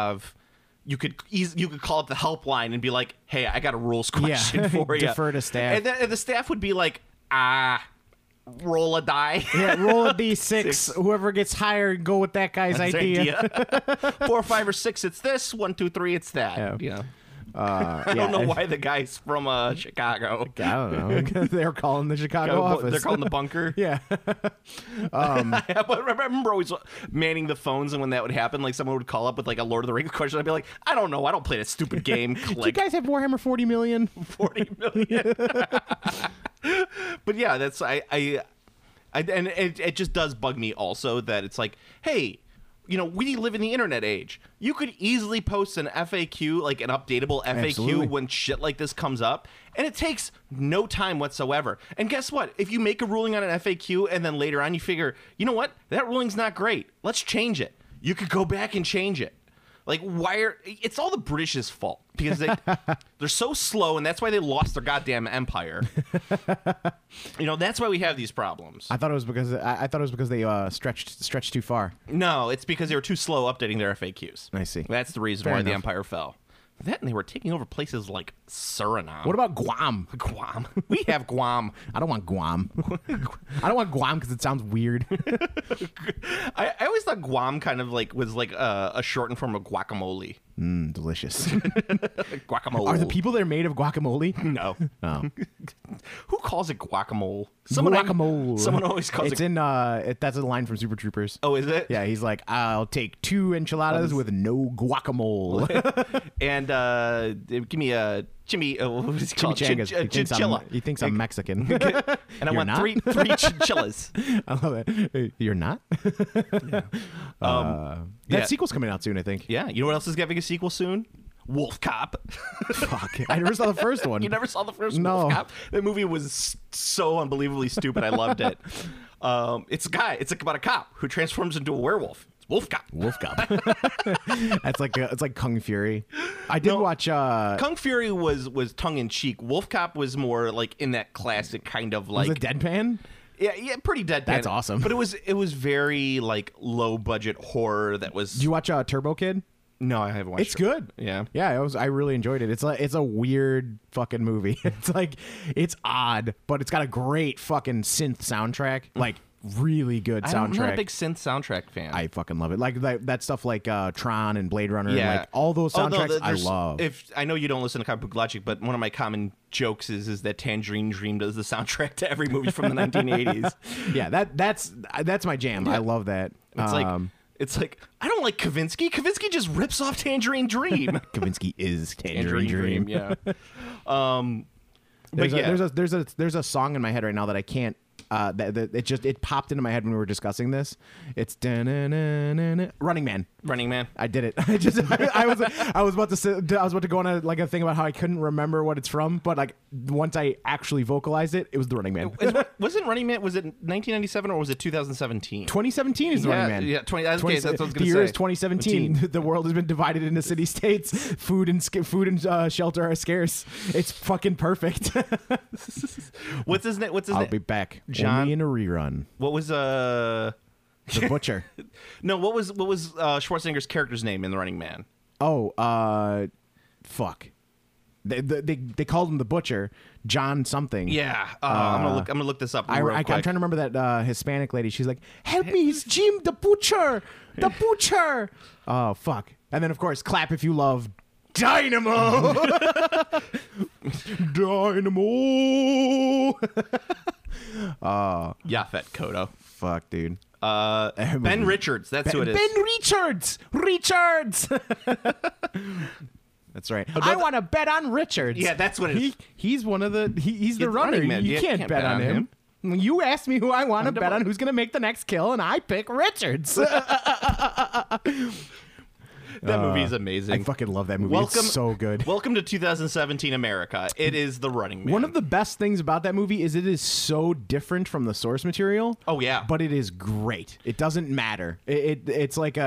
call up the helpline and be like, hey, I got a rules question for you. Defer to staff. And the staff would be like, roll a die. Yeah, roll a d6. Whoever gets higher, go with that guy's idea. 4, 5, or 6, it's this. 1, 2, 3, it's that. Yeah. I don't know why the guy's from Chicago. I don't know. They're calling the Chicago office. They're calling the bunker. Yeah. But I remember always manning the phones, and when that would happen, like someone would call up with like a Lord of the Rings question. I'd be like, I don't know. I don't play that stupid game. Click. Do you guys have Warhammer 40 million? 40 million. But yeah, that's and it just does bug me also that it's like, hey, we live in the internet age. You could easily post an FAQ, like an updatable FAQ, Absolutely. when shit like this comes up, and it takes no time whatsoever. And guess what? If you make a ruling on an FAQ and then later on you figure, you know what? That ruling's not great. Let's change it. You could go back and change it. Like, it's all the British's fault, because they're so slow, and that's why they lost their goddamn empire. That's why we have these problems. I thought it was because they stretched too far. No, it's because they were too slow updating their FAQs. I see. That's the reason Fair why the enough. empire fell. That, and they were taking over places like Suriname. What about Guam? Guam? We have Guam. I don't want Guam. I don't want Guam because it sounds weird. I always thought Guam kind of was like a shortened form of guacamole. Delicious. Guacamole. Are the people there made of guacamole? No. Oh. Who calls it guacamole? Guacamole. Someone always calls it's in. That's a line from Super Troopers. Oh, is it? Yeah, he's like, I'll take 2 enchiladas with no guacamole. And give me a what is it called? Chinchilla. He thinks I'm Mexican. And I want not? three chinchillas. I love it. You're not? That sequel's coming out soon, I think. Yeah. You know what else is getting a sequel soon? Wolf Cop. Fuck. I never saw the first one. You never saw the first No. Wolf Cop? That movie was so unbelievably stupid. I loved it. It's about a cop who transforms into a werewolf. It's Wolf Cop. Wolf Cop. It's like Kung Fury. I did watch. Kung Fury was tongue in cheek. Wolf Cop was more like in that classic kind of like. Was it deadpan? Yeah, pretty deadpan. That's awesome. But it was very like low budget horror that was. Did you watch Turbo Kid? No, I haven't watched it. It's good. Yeah. Yeah, I really enjoyed it. It's a weird fucking movie. It's odd, but it's got a great fucking synth soundtrack. Like really good soundtrack. I'm not a big synth soundtrack fan. I fucking love it. Like that stuff like Tron and Blade Runner. Yeah. And like all those soundtracks I love. If I know you don't listen to Comic Book Logic, but one of my common jokes is that Tangerine Dream does the soundtrack to every movie from the 1980s. Yeah, that's my jam. I love that. It's like I don't like Kavinsky. Kavinsky just rips off Tangerine Dream. Kavinsky is Tangerine Dream. Yeah. There's a song in my head right now that I can't. It popped into my head when we were discussing this. It's Running Man. Running Man. I did it. I was about to go on a thing about how I couldn't remember what it's from, but like once I actually vocalized it, it was the Running Man. Wasn't Running Man? Was it 1997 or was it 2017? 2017 is the Running Man. Yeah, 20. That's what I was going to say. The year is 2017. The world has been divided into city states. Food and shelter are scarce. It's fucking perfect. What's his name? I'll be back. John. Only in a rerun. What was The Butcher? No, what was Schwarzenegger's character's name in The Running Man? Oh, fuck. They called him the Butcher, John something. Yeah, I'm gonna look this up. I'm trying to remember that Hispanic lady. She's like, "Help me, it's Jim the Butcher, the Butcher." Oh fuck! And then of course, clap if you love Dynamo. Dynamo. Yaphet Kotto. Fuck, dude. Ben Richards. That's who it is. Ben Richards. That's right. I want to bet on Richards. Yeah, that's what it is. He's one of the. He's the runner. Running Man. You can't bet on him. You asked me who I want to bet on, who's going to make the next kill, and I pick Richards. That movie is amazing. I fucking love that movie. It's so good. Welcome to 2017 America. It is The Running Man. One of the best things about that movie is it is so different from the source material. Oh, yeah. But it is great. It doesn't matter. It's like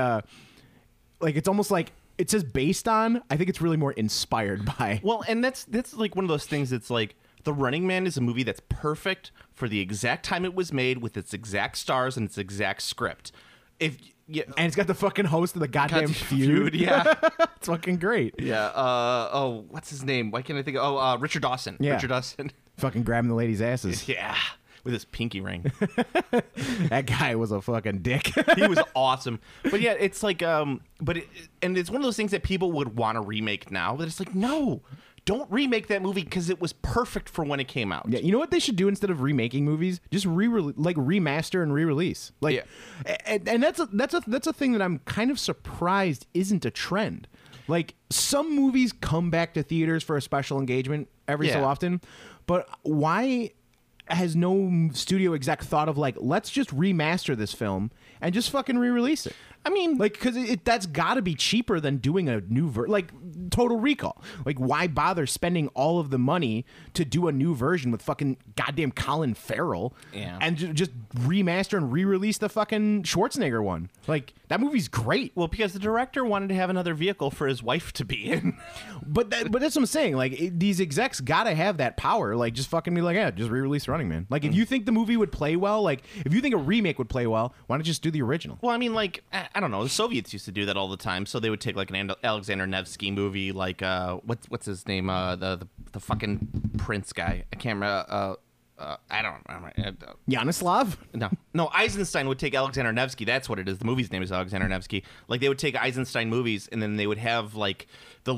it's almost like it says based on. I think it's really more inspired by. Well, and that's like one of those things that's like The Running Man is a movie that's perfect for the exact time it was made with its exact stars and its exact script. And it's got the fucking host of the goddamn Feud. Yeah. It's fucking great. Yeah. What's his name? Why can't I think of... Richard Dawson. Yeah. Richard Dawson. Fucking grabbing the ladies' asses. Yeah. With his pinky ring. That guy was a fucking dick. He was awesome. But yeah, it's like... and it's one of those things that people would want to remake now, but it's like, no. Don't remake that movie because it was perfect for when it came out. Yeah, you know what they should do instead of remaking movies? Just remaster and re-release. Like, yeah. And that's a thing that I'm kind of surprised isn't a trend. Like, some movies come back to theaters for a special engagement every so often, but why has no studio exec thought of like, let's just remaster this film and just fucking re-release it? I mean, like, because that's got to be cheaper than doing a new like Total Recall. Like, why bother spending all of the money to do a new version with fucking goddamn Colin Farrell and just remaster and re-release the fucking Schwarzenegger one? Like, that movie's great. Well, because the director wanted to have another vehicle for his wife to be in. But that's what I'm saying. Like, these execs got to have that power. Like, just fucking be like, yeah, just re-release Running Man. Like, if you think the movie would play well, like, if you think a remake would play well, why not just do the original? Well, I mean, like, I don't know. The Soviets used to do that all the time. So they would take like an Alexander Nevsky movie, like what's his name, the fucking Prince guy. I can't remember. I don't remember. Yanoslav? No. Eisenstein would take Alexander Nevsky. That's what it is. The movie's name is Alexander Nevsky. Like they would take Eisenstein movies, and then they would have like the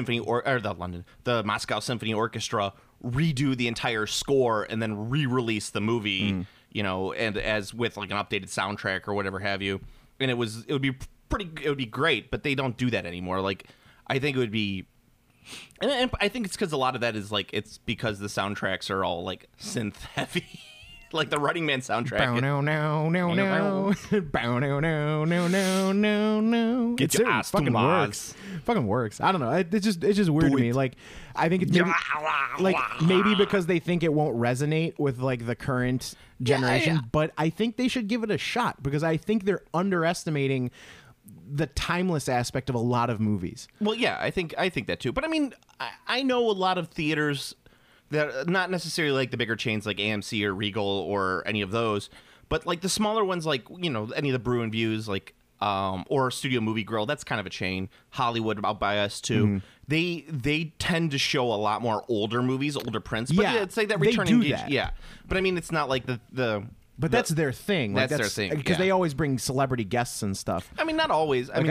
the Moscow Symphony Orchestra redo the entire score, and then re-release the movie. You know, and as with like an updated soundtrack or whatever have you. And it would be great, but they don't do that anymore. Like, I think it would be, and I think it's because a lot of that is like it's because the soundtracks are all like synth heavy, like the Running Man soundtrack. It fucking works. Fucking works. I don't know. It's just weird to me. Like, I think it's maybe because they think it won't resonate with like the current generation, but I think they should give it a shot because I think they're underestimating the timeless aspect of a lot of movies. Well, yeah, I think that too. But I mean, I know a lot of theaters that are not necessarily like the bigger chains like AMC or Regal or any of those, but like the smaller ones, like, you know, any of the Brew and Views, like or Studio Movie Grill, that's kind of a chain. Hollywood out by us too. They tend to show a lot more older movies, older prints. But it's like that returning gauge. Yeah, but I mean, it's not like the But that's their thing. That's their thing, because yeah. they always bring celebrity guests and stuff. I mean, not always. I Like mean,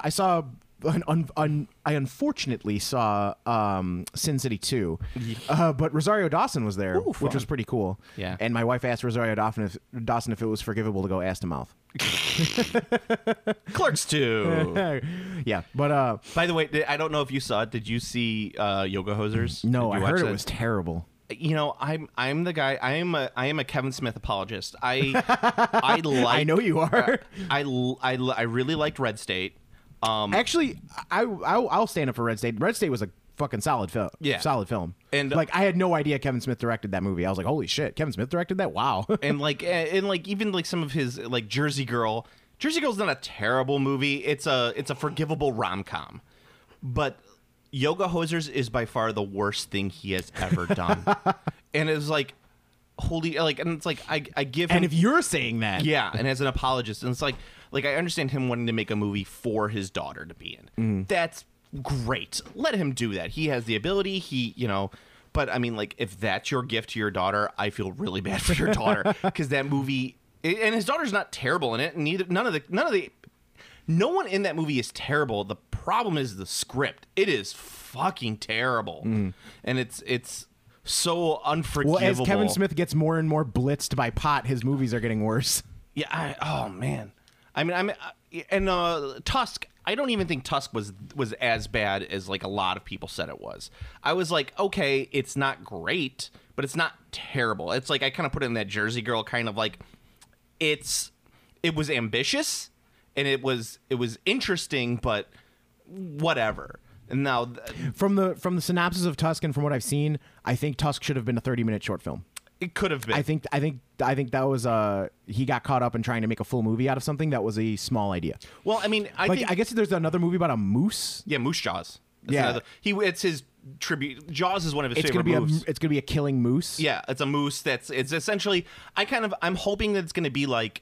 I unfortunately saw Sin City 2, but Rosario Dawson was there, which was pretty cool. Yeah. And my wife asked Rosario Dawson if it was forgivable to go ass to mouth. Clerks 2. Yeah, but By the way, I don't know if you saw it. Did you see Yoga Hosers? no, Did you I heard watch it that? was terrible. You know, I'm the guy. I am a Kevin Smith apologist. I like. I know you are. I really liked Red State. Actually, I'll stand up for Red State. Red State was a fucking solid film. Yeah. Solid film. And like, I had no idea Kevin Smith directed that movie. I was like, holy shit, Kevin Smith directed that? Wow. and even like some of his like Jersey Girl. Jersey Girl's not a terrible movie. It's a forgivable rom-com. But Yoga Hosers is by far the worst thing he has ever done. And it's like, holy, like, and it's like I give him. And if you're saying that, Yeah, and as an apologist, and it's like I understand him wanting to make a movie for his daughter to be in. That's great. Let him do that. He has the ability. But I mean, like, if that's your gift to your daughter, I feel really bad for your daughter because that movie, and his daughter's not terrible in it. And no one in that movie is terrible. The problem is the script. It is fucking terrible, and it's so unforgivable. well, as Kevin Smith gets more and more blitzed by pot, his movies are getting worse. Yeah. Oh man. I mean, Tusk. I don't even think Tusk was as bad as like a lot of people said it was. I was like, okay, it's not great, but it's not terrible. It's like I kind of put it in that Jersey Girl kind of like. It was ambitious, and it was interesting, but whatever. And now, From the synopsis of Tusk and from what I've seen, I think Tusk should have been a 30-minute short film. it could have been. I think that was he got caught up in trying to make a full movie out of something that was a small idea. Well, I mean, I think I guess there's another movie about a moose. yeah, Moose Jaws. That's Yeah. another, it's his tribute. Jaws is one of his It's favorite gonna be moves. it's gonna be a killing moose. Yeah, it's a moose it's essentially I'm hoping that it's going to be like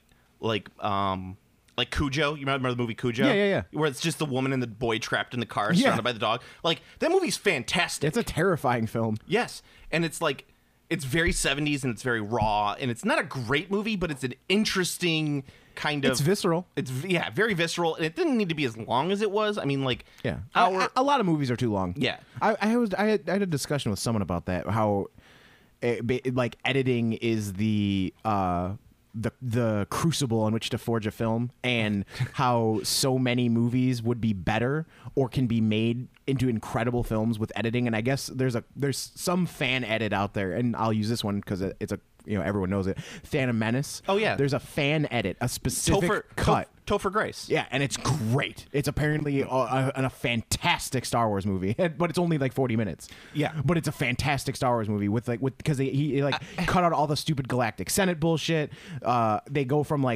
Cujo. You remember the movie Cujo? Yeah. Where it's just the woman and the boy trapped in the car Yeah. surrounded by the dog. Like that movie's fantastic. It's a terrifying film. Yes. And it's like it's very 70s and it's very raw and it's not a great movie, but it's an interesting kind of It's visceral. It's very visceral, and it didn't need to be as long as it was. I mean, like Yeah, a lot of movies are too long. Yeah. I had a discussion with someone about that. How, like, editing is the crucible on which to forge a film, and how so many movies would be better or can be made into incredible films with editing. And I guess there's some fan edit out there, and I'll use this one because it's a everyone knows it. Phantom Menace. Oh, yeah. There's a fan edit, a specific cut. Topher Grace. Yeah, and it's great. It's apparently a fantastic Star Wars movie, but it's only like 40 minutes. Yeah. but it's a fantastic Star Wars movie because he cut out all the stupid Galactic Senate bullshit. They go from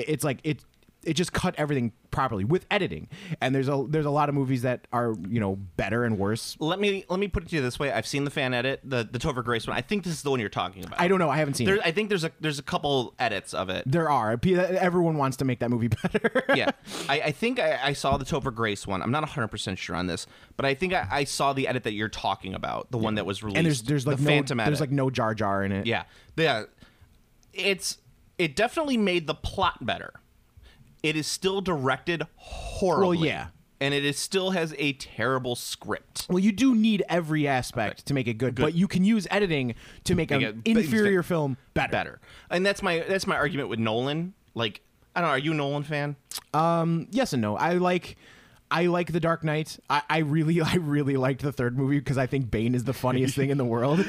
it just cut everything properly with editing, and there's a lot of movies that are better and worse. Let me put it to you this way. I've seen the fan edit, the Topher Grace one. I think this is the one you're talking about. I don't know. I haven't seen it. I think there's a couple edits of it. There are. Everyone wants to make that movie better. Yeah. I think I saw the Topher Grace one. I'm not 100% sure on this, but I think I saw the edit that you're talking about, the one that was released. And there's like the no Phantom edit. there's like no Jar Jar in it. Yeah. It definitely made the plot better. It is still directed horribly. Well, yeah. And it still has a terrible script. Well, you do need every aspect to make it good, but you can use editing to make an inferior film better. And that's my argument with Nolan. Like, I don't know, are you a Nolan fan? Yes and no. I like The Dark Knight. I really liked the third movie because I think Bane is the funniest thing in the world.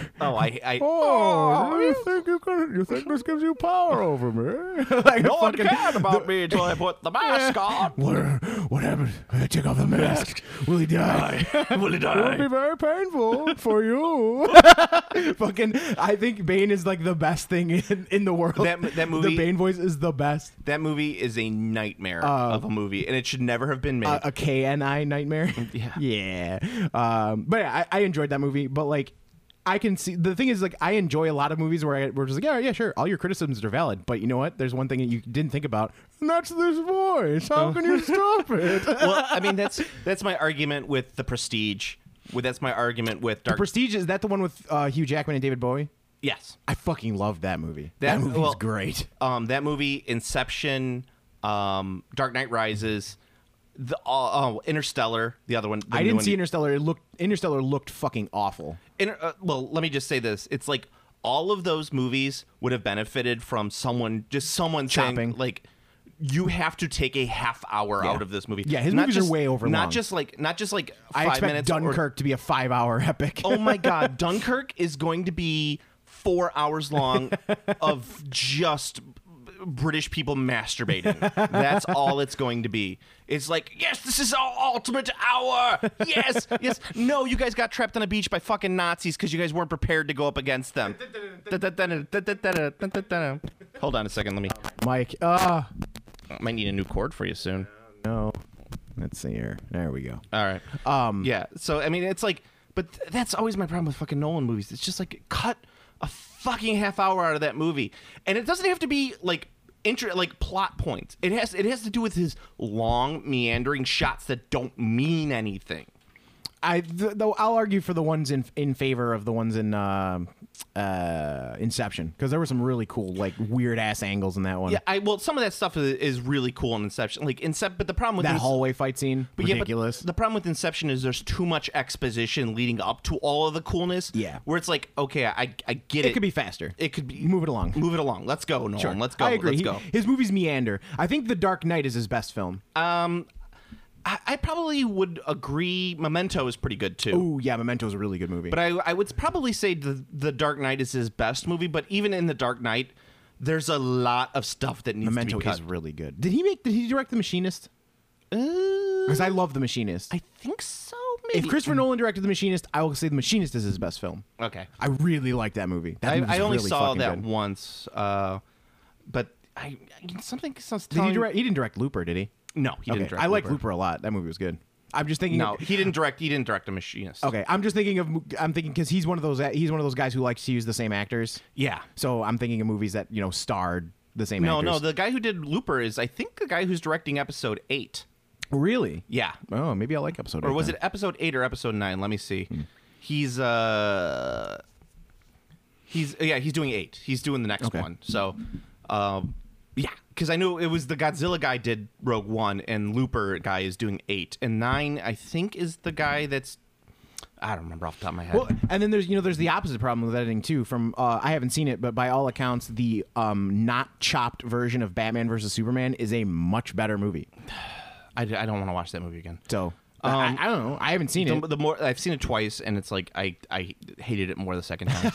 You think this gives you power over me? Like no one cared about me until I put the mask on. What happened? I take off the mask. Will he die? Will he die? It will be very painful for you. Fucking, I think Bane is like the best thing in the world. That movie, the Bane voice is the best. That movie is a nightmare of a movie, and it should never have been made. A KNI nightmare. Yeah. But yeah, I enjoyed that movie. But like, I can see the thing is like I enjoy a lot of movies where we're just like yeah sure, all your criticisms are valid, but you know what? There's one thing that you didn't think about, and that's this voice. How can you stop it? Well, I mean that's my argument with The Prestige. That's my argument with Dark. The Prestige, is that the one with Hugh Jackman and David Bowie? Yes. I fucking loved that movie. That movie's great. That movie, Inception, Dark Knight Rises, Interstellar, the other one. I didn't see Interstellar. Interstellar looked fucking awful. Well, let me just say this. It's like all of those movies would have benefited from someone Chopping. saying, like, you have to take a half hour out of this movie. Yeah, his movies are way over long. Not just like 5 I expect minutes. Dunkirk to be a 5-hour epic. Oh my God, Dunkirk is going to be 4 hours long of just British people masturbating. That's all it's going to be. It's like, yes, this is our ultimate hour. Yes, yes. No, you guys got trapped on a beach by fucking Nazis because you guys weren't prepared to go up against them. Hold on a second. Let me. Mike, Might need a new chord for you soon. no. Let's see here. There we go. All right. Yeah. So I mean, it's like, but that's always my problem with fucking Nolan movies. It's just like cut a fucking half hour out of that movie, and it doesn't have to be like like plot points. It has to do with his long meandering shots that don't mean anything. Though I'll argue for the ones in favor of the ones in Inception, because there were some really cool, like, weird ass angles in that one. Yeah, well, some of that stuff is really cool in Inception. Like but the problem with that hallway fight scene, ridiculous. But the problem with Inception is there's too much exposition leading up to all of the coolness. Yeah, where it's like, okay, I get it. It could be faster. It could be move it along. Move it along. Let's go, Nolan. Sure. Let's go. I agree. Let's go. His movies meander. I think The Dark Knight is his best film. I probably would agree. Memento is pretty good too. Oh yeah, Memento is a really good movie. But I would probably say the Dark Knight is his best movie. But even in the Dark Knight, there's a lot of stuff that needs Memento to be cut. is really good. Did he direct The Machinist? Because I love The Machinist. I think so. Maybe. If Christopher Nolan directed The Machinist, I will say The Machinist is his best film. Okay. I really like that movie. That movie's I only really saw fucking that good. once. But something sounds Did he direct? He didn't direct Looper, did he? No, he didn't direct. I like Looper a lot. That movie was good. I'm just thinking. No, he didn't direct. He didn't direct The Machinist. Okay, I'm thinking because he's one of those guys who likes to use the same actors. Yeah. So I'm thinking of movies that starred the same actors. No. The guy who did Looper is, I think, the guy who's directing Episode 8. Really? Yeah. Oh, maybe I like Episode 8. Or was then. it Episode 8 or Episode 9? Let me see. He's doing 8. He's doing the next one. So, yeah, because I knew it was the Godzilla guy did Rogue One, and Looper guy is doing 8, and 9 I think is the guy that's, I don't remember off the top of my head. Well, and then there's the opposite problem with editing too. From I haven't seen it, but by all accounts, the not chopped version of Batman vs Superman is a much better movie. I don't want to watch that movie again. So I don't know. I haven't seen it. The more I've seen it twice, and it's like I hated it more the second time.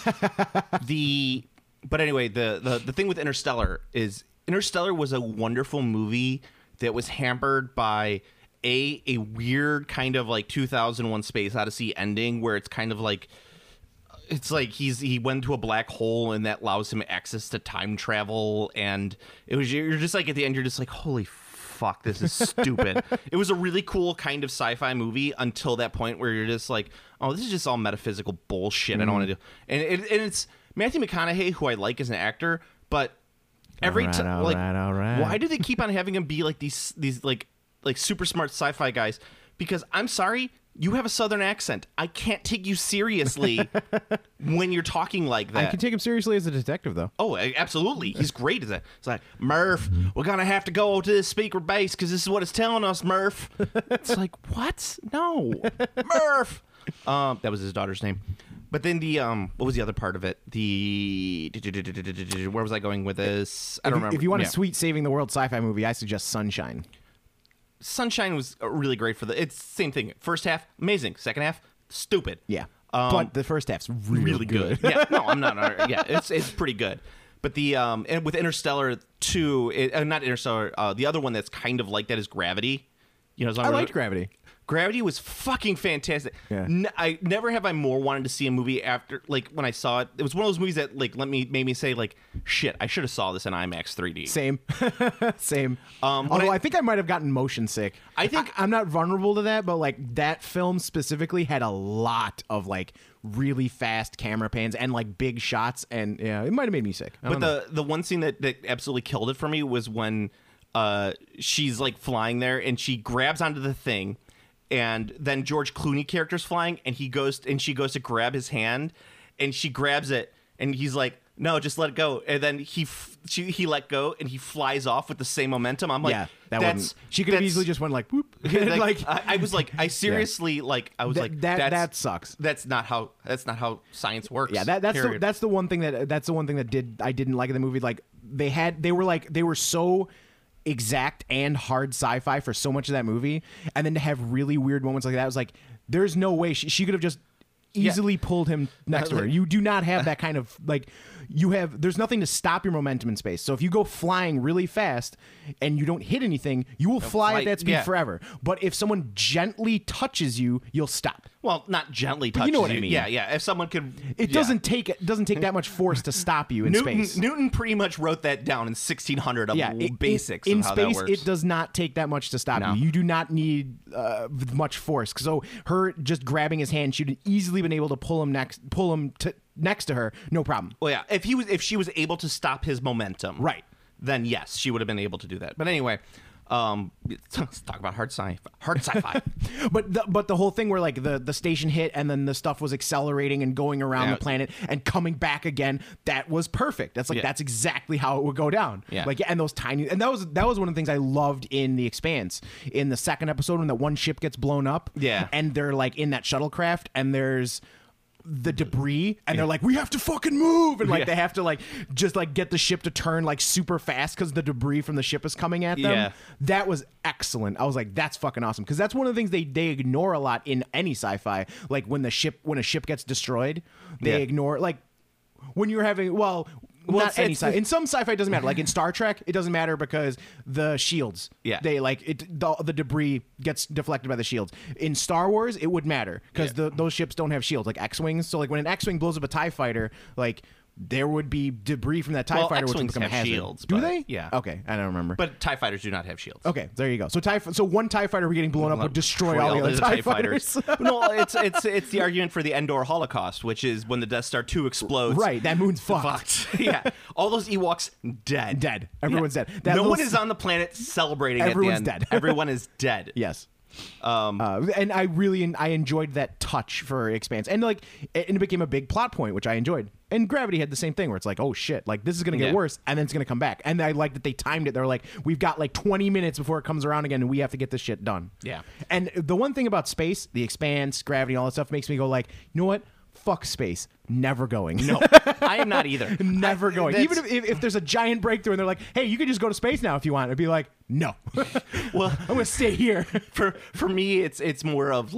But anyway, the thing with Interstellar is Interstellar was a wonderful movie that was hampered by a weird kind of like 2001 Space Odyssey ending where it's kind of like it's like he went to a black hole and that allows him access to time travel, and you're just like at the end you're just like, holy fuck, this is stupid. It was a really cool kind of sci-fi movie until that point where you're just like, oh, this is just all metaphysical bullshit. I don't want to do. And it's Matthew McConaughey, who I like as an actor, but every time, like, why do they keep on having him be like these like super smart sci-fi guys? Because I'm sorry, you have a southern accent. I can't take you seriously when you're talking like that. I can take him seriously as a detective, though. Oh, absolutely. He's great at that. It's like, Murph, we're going to have to go to this speaker base because this is what it's telling us, Murph. It's like, what? No. Murph. That was his daughter's name. But then what was the other part of it? Where was I going with this? I don't remember. If you want a sweet saving the world sci-fi movie, I suggest Sunshine. Sunshine was really great for it's the same thing. First half, amazing. Second half, stupid. Yeah. But the first half's really good. Yeah. No, I'm not. Yeah, it's pretty good. But and with Interstellar 2, not Interstellar, the other one that's kind of like that is Gravity. I liked Gravity. Gravity was fucking fantastic. Yeah. I never have I more wanted to see a movie after, like, when I saw it. It was one of those movies that, like, made me say, like, shit, I should have saw this in IMAX 3D. Same. Although I think I might have gotten motion sick. I think I'm not vulnerable to that, but, like, that film specifically had a lot of, like, really fast camera pans and, like, big shots, and, yeah, it might have made me sick. But the one scene that absolutely killed it for me was when she's, like, flying there, and she grabs onto the thing, and then George Clooney character's flying, and she goes to grab his hand, and she grabs it, and he's like, no, just let it go. And then he let go, and he flies off with the same momentum. I'm like, yeah, she could have easily just went like, whoop. I was like, I seriously I was like, that sucks. That's not how science works. Yeah, that's the one thing that I didn't like in the movie. Like they were so exact and hard sci-fi for so much of that movie, and then to have really weird moments like that, I was like, there's no way she could have just easily pulled him next to her. You do not have that kind of there's nothing to stop your momentum in space. So if you go flying really fast and you don't hit anything, you will fly at that speed forever. But if someone gently touches you, you'll stop. Well, not gently touches you know what I mean. Yeah. If someone could, it doesn't take that much force to stop you in space. Newton pretty much wrote that down in 1600 of basics in of how space. that works. It does not take that much to stop you. You do not need much force. So her just grabbing his hand, she'd easily been able to pull him next to her, no problem. Well, yeah, if she was able to stop his momentum, right, then yes, she would have been able to do that. But anyway, let's talk about hard sci-fi. but the whole thing where like the station hit and then the stuff was accelerating and going around the planet and coming back again, that was perfect. That's that's exactly how it would go down. Yeah. And those tiny, and that was one of the things I loved in The Expanse. In the second episode when that one ship gets blown up, and they're like in that shuttlecraft and there's the debris and they're like, we have to fucking move, and they have to just get the ship to turn super fast because the debris from the ship is coming at them. That was excellent. I was like, that's fucking awesome, because that's one of the things they ignore a lot in any sci-fi. Like when a ship gets destroyed, they ignore when you're having not any sci-fi. In some sci-fi, it doesn't matter. Like in Star Trek, it doesn't matter because the shields. Yeah. They the debris gets deflected by the shields. In Star Wars, it would matter because those ships don't have shields, like X-wings. So when an X-wing blows up a TIE fighter, there would be debris from that TIE fighter, which would become a hazard. Shields, do they? Yeah. Okay, I don't remember. But TIE fighters do not have shields. Okay, there you go. So one TIE fighter getting blown up would destroy all the other TIE fighters. No, it's the argument for the Endor Holocaust, which is when the Death Star 2 explodes. Right, that moon's fucked. Yeah, all those Ewoks dead. Everyone's dead. No one is on the planet celebrating. Everyone's at the end. dead. Everyone is dead. Yes. And I enjoyed that touch for Expanse, and it became a big plot point, which I enjoyed. And Gravity had the same thing where it's like, oh shit, this is gonna get worse, and then it's gonna come back. And I like that they timed it. They're like, we've got 20 minutes before it comes around again, and we have to get this shit done. Yeah. And the one thing about space, the Expanse, Gravity, all that stuff makes me go you know what? Fuck space. Never going. No, I am not either. Never going. Even if there's a giant breakthrough and they're like, hey, you can just go to space now if you want. I'd be like, no. Well, I'm gonna stay here. For me, it's more of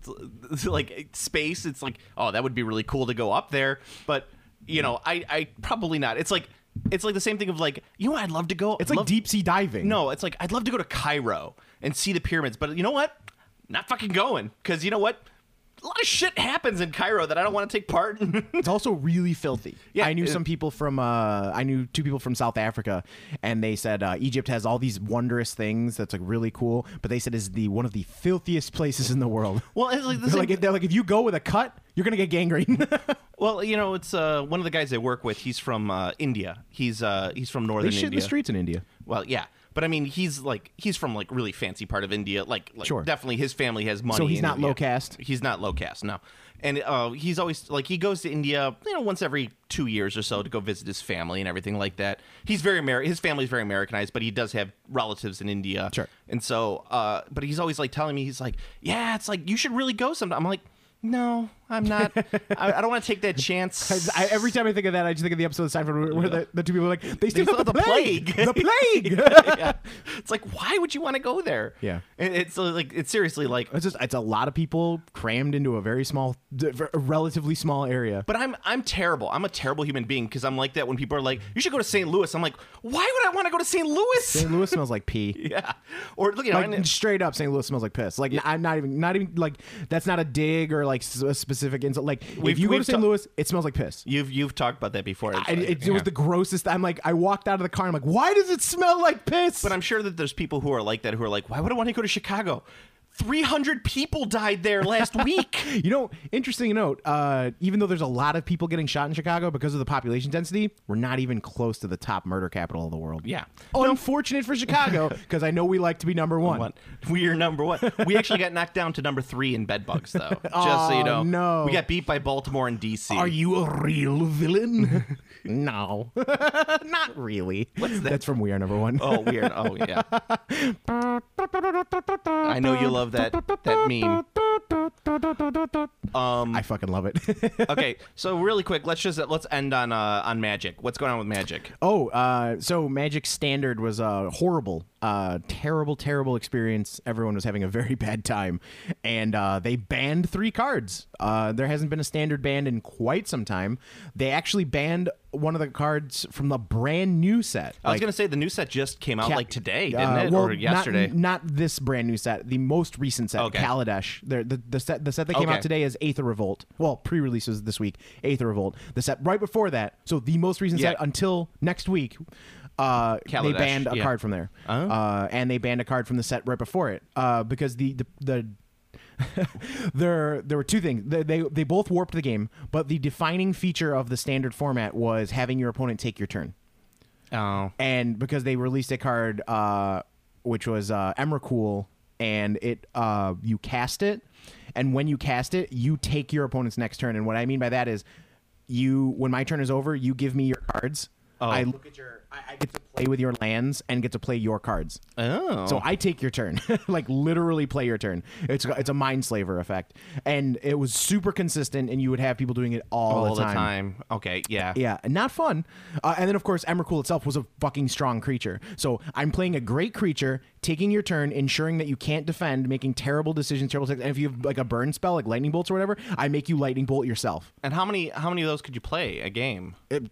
space. It's oh, that would be really cool to go up there, but I probably not. It's like the same thing of I'd love to go. It's deep sea diving. No, it's I'd love to go to Cairo and see the pyramids, but you know what? Not fucking going, because you know what? A lot of shit happens in Cairo that I don't want to take part in. It's also really filthy. Yeah, I knew some people from I knew two people from South Africa, and they said Egypt has all these wondrous things that's really cool, but they said is one of the filthiest places in the world. Well, it's they're like if you go with a cut, you're gonna get gangrene. Well, it's one of the guys I work with. He's from India. He's from northern India. They shit in the streets in India. Well, yeah. But I mean, he's from really fancy part of India. Sure. Definitely his family has money. So he's not India. low caste. He's not low caste, no. And he's always he goes to India, once every 2 years or so to go visit his family and everything like that. He's very his family's very Americanized, but he does have relatives in India. Sure. And so, but he's always telling me, he's yeah, it's you should really go sometime. I'm like, no, I'm not. I don't want to take that chance. Every time I think of that, I just think of the episode of Seinfeld where the two people are they still have the plague. The plague. Yeah. It's why would you want to go there? Yeah. It's seriously it's a lot of people crammed into a very relatively small area. But I'm terrible. I'm a terrible human being because I'm like that when people are like, you should go to St. Louis. I'm like, why would I want to go to St. Louis? St. Louis smells like pee. Yeah. Or straight up, St. Louis smells like piss. I'm not even that's not a dig or a specific insult. If you go to St. Louis, it smells like piss. You've talked about that before. It was the grossest. I walked out of the car and I'm like, why does it smell like piss? But I'm sure that there's people who are like that, who are like, why would I want to go to Chicago? 300 people died there last week. You know, interesting note, even though there's a lot of people getting shot in Chicago because of the population density, we're not even close to the top murder capital of the world. Yeah. Unfortunate for Chicago, because I know we like to be number one. We are number one. We actually got knocked down to number 3 in bedbugs, though. Just so you know. No. We got beat by Baltimore and D.C. Are you a real villain? No. Not really. What's that? That's from We Are Number One. Oh, weird. Oh, yeah. I know you love that meme. I fucking love it. Okay, so really quick, let's end on Magic. What's going on with Magic? So Magic Standard was horrible. Terrible experience. Everyone was having a very bad time, and they banned 3 cards. There hasn't been a Standard banned in quite some time. They actually banned one of the cards from the brand new set. I was going to say the new set just came out like today, didn't it? Or yesterday? Not this brand new set. The most recent set, okay. Kaladesh. The set that came out today is Aether Revolt. Well, pre-release was this week. Aether Revolt. The set right before that. So the most recent set until next week. They banned a card from there, and they banned a card from the set right before it because the there were 2 things. They both warped the game, but the defining feature of the Standard format was having your opponent take your turn. Oh, and because they released a card which was Emrakul, and it you cast it, and when you cast it, you take your opponent's next turn. And what I mean by that is, when my turn is over, you give me your cards. I look at I get to play with your lands and get to play your cards. Oh. So I take your turn. Like, literally play your turn. It's a Mind Slaver effect. And it was super consistent, and you would have people doing it all the time. Okay, yeah. Yeah, not fun. And then, of course, Emrakul itself was a fucking strong creature. So I'm playing a great creature, taking your turn, ensuring that you can't defend, making terrible decisions, and if you have, like, a burn spell, like Lightning Bolts or whatever, I make you Lightning Bolt yourself. And how many of those could you play a game?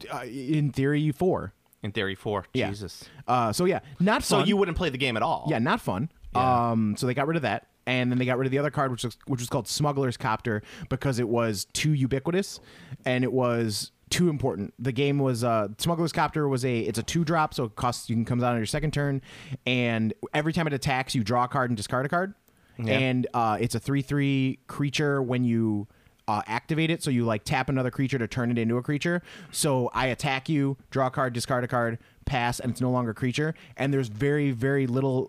In theory, 4. In theory, 4. Yeah. Jesus. So yeah, not fun. So you wouldn't play the game at all. Yeah, not fun. Yeah. So they got rid of that, and then they got rid of the other card, which was called Smuggler's Copter, because it was too ubiquitous, and it was too important. The game was Smuggler's Copter was it's a 2-drop, so it comes out on your second turn, and every time it attacks, you draw a card and discard a card, and it's a 3/3 creature when you activate it, so you like tap another creature to turn it into a creature. So I attack you, draw a card, discard a card, pass, and it's no longer a creature. And there's very, very little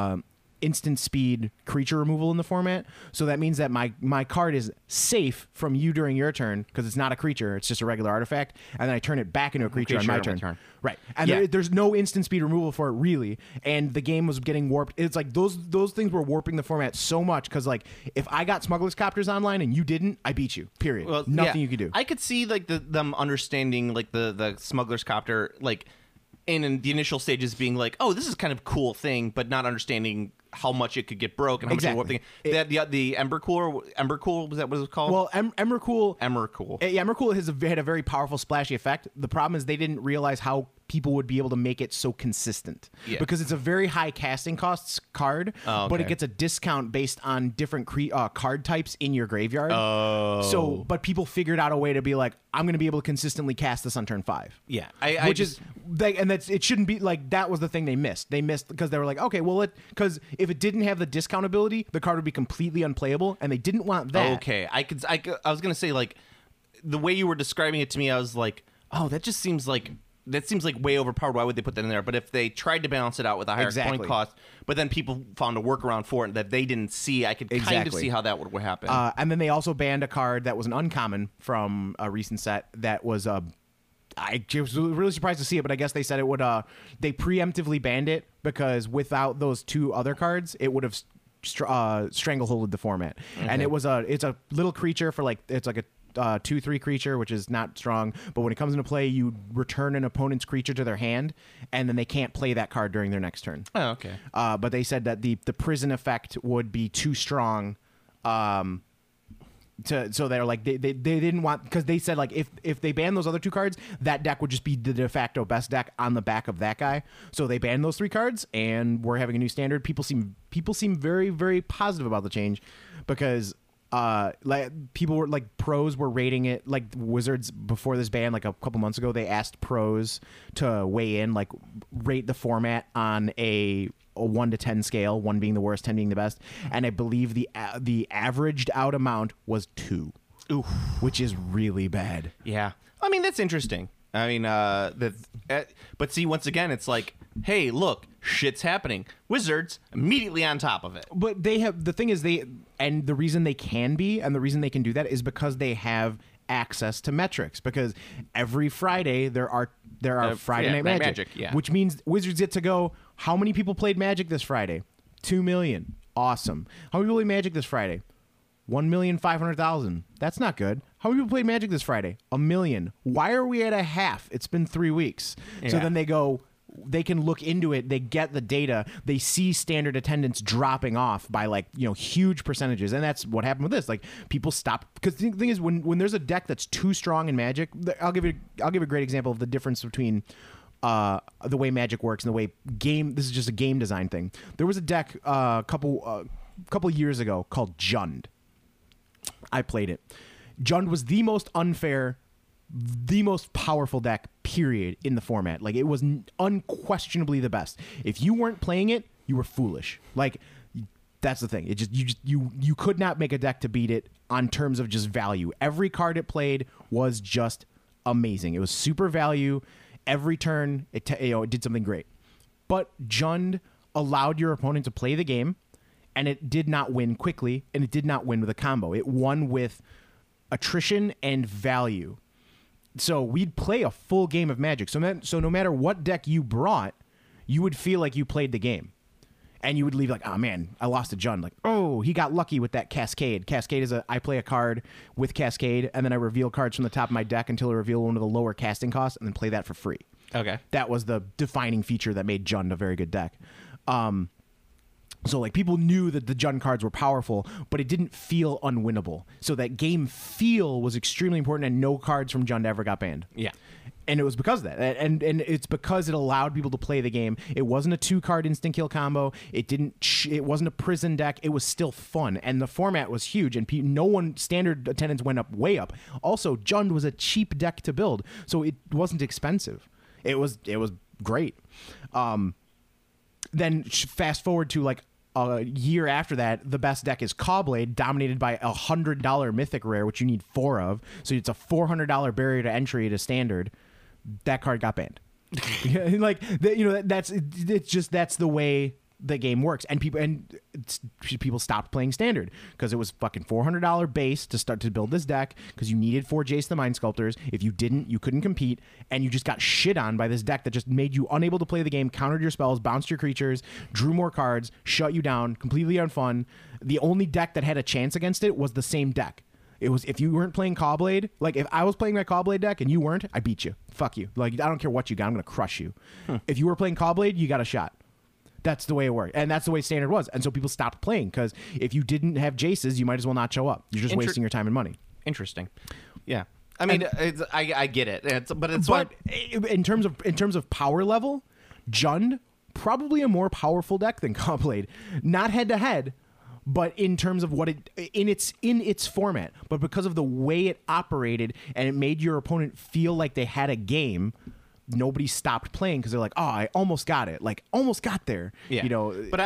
instant speed creature removal in the format. So that means that my card is safe from you during your turn because it's not a creature, it's just a regular artifact, and then I turn it back into a creature on my turn. Right. And there's no instant speed removal for it, really. And the game was getting warped. It's like those things were warping the format so much because, like, if I got Smuggler's Copters online and you didn't, I beat you. Period. Well, nothing you could do. I could see like them understanding like the Smuggler's Copter like in the initial stages being like, oh, this is kind of cool thing, but not understanding how much it could get broke and how much it warped. The Embercool, was that what it was called? Well, Emrakul. Yeah, Emrakul had a very powerful splashy effect. The problem is they didn't realize how people would be able to make it so consistent. Yeah. Because it's a very high casting costs card, but it gets a discount based on different card types in your graveyard. So, but people figured out a way to be like, I'm going to be able to consistently cast this on turn 5. Yeah. It shouldn't be like, that was the thing they missed. They missed because they were like, okay, well, because if it didn't have the discount ability, the card would be completely unplayable, and they didn't want that. Okay. I was going to say, like, the way you were describing it to me, I was like, oh, that seems like way overpowered. Why would they put that in there? But if they tried to balance it out with a higher point cost, but then people found a workaround for it that they didn't see, I could kind of see how that would happen. And then they also banned a card that was an uncommon from a recent set that was I was really surprised to see it, but I guess they said it would. They preemptively banned it because without those 2 other cards, it would have strangleholded the format. Mm-hmm. And it's a little creature for like, it's like a 2/3 creature, which is not strong, but when it comes into play, you return an opponent's creature to their hand, and then they can't play that card during their next turn. Oh, okay. But they said that the prison effect would be too strong. So they're like they didn't want, because they said like if they ban those other 2 cards, that deck would just be the de facto best deck on the back of that guy. So they banned those 3 cards, and we're having a new standard. People seem very, very positive about the change because like people were like pros were rating it, like Wizards before this ban, like a couple months ago, they asked pros to weigh in, like rate the format on a 1 to 10 scale, 1 being the worst, 10 being the best, and I believe the averaged out amount was 2. Oof. Which is really bad. Yeah. I mean, that's interesting. I mean, but see, once again, it's like, hey, look, shit's happening. Wizards immediately on top of it. But they have, the thing is, and the reason they can be, and the reason they can do that is because they have access to metrics. Because every Friday there are Friday Night Magic, which means Wizards get to go, how many people played Magic this Friday? 2 million. Awesome. How many people played Magic this Friday? 1,500,000. That's not good. How many people played Magic this Friday? 1 million. Why are we at a half? It's been 3 weeks. Yeah. So then they can look into it. They get the data. They see standard attendance dropping off by huge percentages. And that's what happened with this. Like people stop, because the thing is when there's a deck that's too strong in Magic, I'll give a great example of the difference between the way Magic works and the way this is just a game design thing. There was a deck a couple years ago called Jund. I played it. Jund was the most unfair, the most powerful deck, period, in the format. Like, it was unquestionably the best. If you weren't playing it, you were foolish. Like, that's the thing. You could not make a deck to beat it on terms of just value. Every card it played was just amazing. It was super value. Every turn, it did something great. But Jund allowed your opponent to play the game, and it did not win quickly, and it did not win with a combo. It won with attrition and value. So we'd play a full game of Magic. So no matter what deck you brought, you would feel like you played the game. And you would leave like, oh man, I lost to Jund. Like, oh, he got lucky with that Cascade. Cascade is I play a card with Cascade, and then I reveal cards from the top of my deck until I reveal one with a lower casting cost, and then play that for free. Okay. That was the defining feature that made Jund a very good deck. So, like, people knew that the Jund cards were powerful, but it didn't feel unwinnable. So that game feel was extremely important, and no cards from Jund ever got banned. Yeah. And it was because of that. And it's because it allowed people to play the game. It wasn't a 2-card instant kill combo. It wasn't a prison deck. It was still fun. And the format was huge, and standard attendance went up, way up. Also, Jund was a cheap deck to build, so it wasn't expensive. It was great. Then fast forward to like a year after that, the best deck is Caw-Blade, dominated by a $100 Mythic Rare, which you need 4 of. So it's a $400 barrier to entry to Standard. That card got banned. That's the way the game works, and people stopped playing Standard because it was fucking $400 base to start to build this deck, because you needed 4 Jace the Mind Sculptors. If you didn't, you couldn't compete, and you just got shit on by this deck that just made you unable to play the game, countered your spells, bounced your creatures, drew more cards, shut you down, completely unfun. The only deck that had a chance against it was the same deck. It was, if you weren't playing Caw-Blade, like if I was playing my Caw-Blade deck and you weren't, I beat you. Fuck you. Like, I don't care what you got, I'm gonna crush you. If you were playing Caw-Blade, you got a shot. That's the way it worked. And that's the way Standard was. And so people stopped playing, because if you didn't have Jaces, you might as well not show up. You're just wasting your time and money. Interesting. Yeah. I mean, I get it. But in terms of power level, Jund, probably a more powerful deck than Caw-Blade. Not head to head, but in terms of what it in its format. But because of the way it operated, and it made your opponent feel like they had a game, nobody stopped playing, because they're like, oh, I almost got it. Like, almost got there. Yeah. But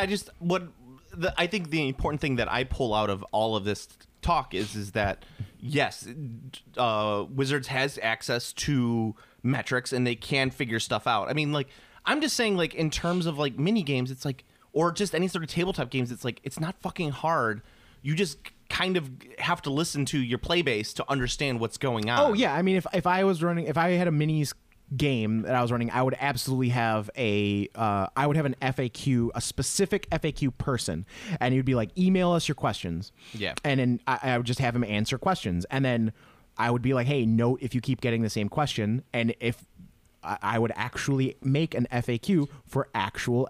I think the important thing that I pull out of all of this talk is that, yes, Wizards has access to metrics, and they can figure stuff out. I mean, like, I'm just saying, like, in terms of, like, mini games, it's like, or just any sort of tabletop games, it's like, it's not fucking hard. You just kind of have to listen to your play base to understand what's going on. Oh, yeah. I mean, if I had a minis game that I was running, I would absolutely have an FAQ, a specific FAQ person, and he'd be like, email us your questions. Yeah. And then I would just have him answer questions, and then I would be like, hey, note if you keep getting the same question, and if I would actually make an FAQ for actual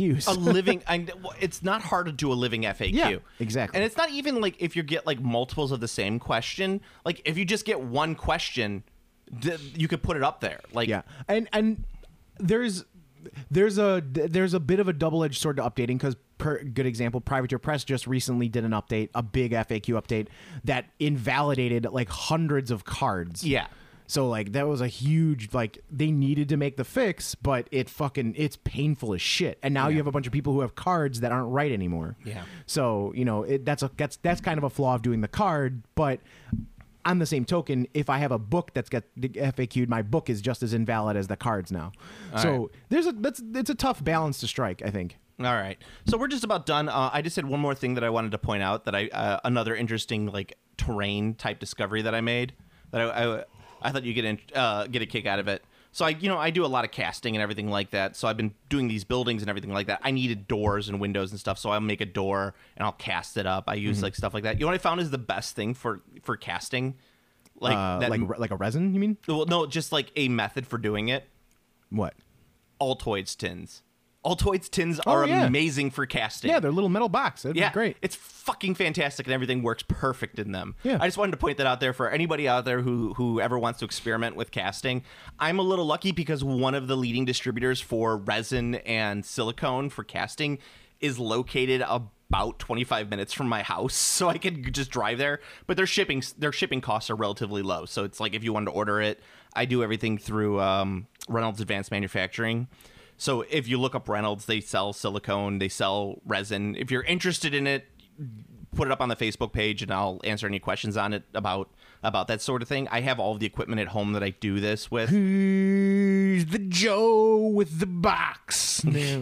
FAQs. It's not hard to do a living FAQ. Yeah, exactly. And it's not even like if you get like multiples of the same question. Like if you just get one question, you could put it up there. Like, yeah, and there's a bit of a double-edged sword to updating, because good example, Privateer Press just recently did an update, a big FAQ update that invalidated like hundreds of cards. Yeah. So like that was a huge, like they needed to make the fix, but it's painful as shit. And now you have a bunch of people who have cards that aren't right anymore. Yeah. So, that's kind of a flaw of doing the card, but on the same token, if I have a book that's got FAQ'd, my book is just as invalid as the cards now. It's a tough balance to strike, I think. All right. So we're just about done. I just had one more thing that I wanted to point out that another interesting like terrain type discovery that I made that I thought you'd get a kick out of it. So I do a lot of casting and everything like that. So I've been doing these buildings and everything like that. I needed doors and windows and stuff. So I'll make a door and I'll cast it up. I use like stuff like that. You know what I found is the best thing for casting, like a resin, you mean? Well, no, just like a method for doing it. What? Altoids tins. Altoids tins are amazing for casting. Yeah, they're a little metal box. It'd be great. It's fucking fantastic, and everything works perfect in them. Yeah. I just wanted to point that out there for anybody out there who ever wants to experiment with casting. I'm a little lucky because one of the leading distributors for resin and silicone for casting is located about 25 minutes from my house, so I could just drive there. But their shipping costs are relatively low. So it's like if you wanted to order it, I do everything through Reynolds Advanced Manufacturing. So if you look up Reynolds, they sell silicone, they sell resin. If you're interested in it, put it up on the Facebook page, and I'll answer any questions on it about that sort of thing. I have all of the equipment at home that I do this with. Who's the Joe with the box?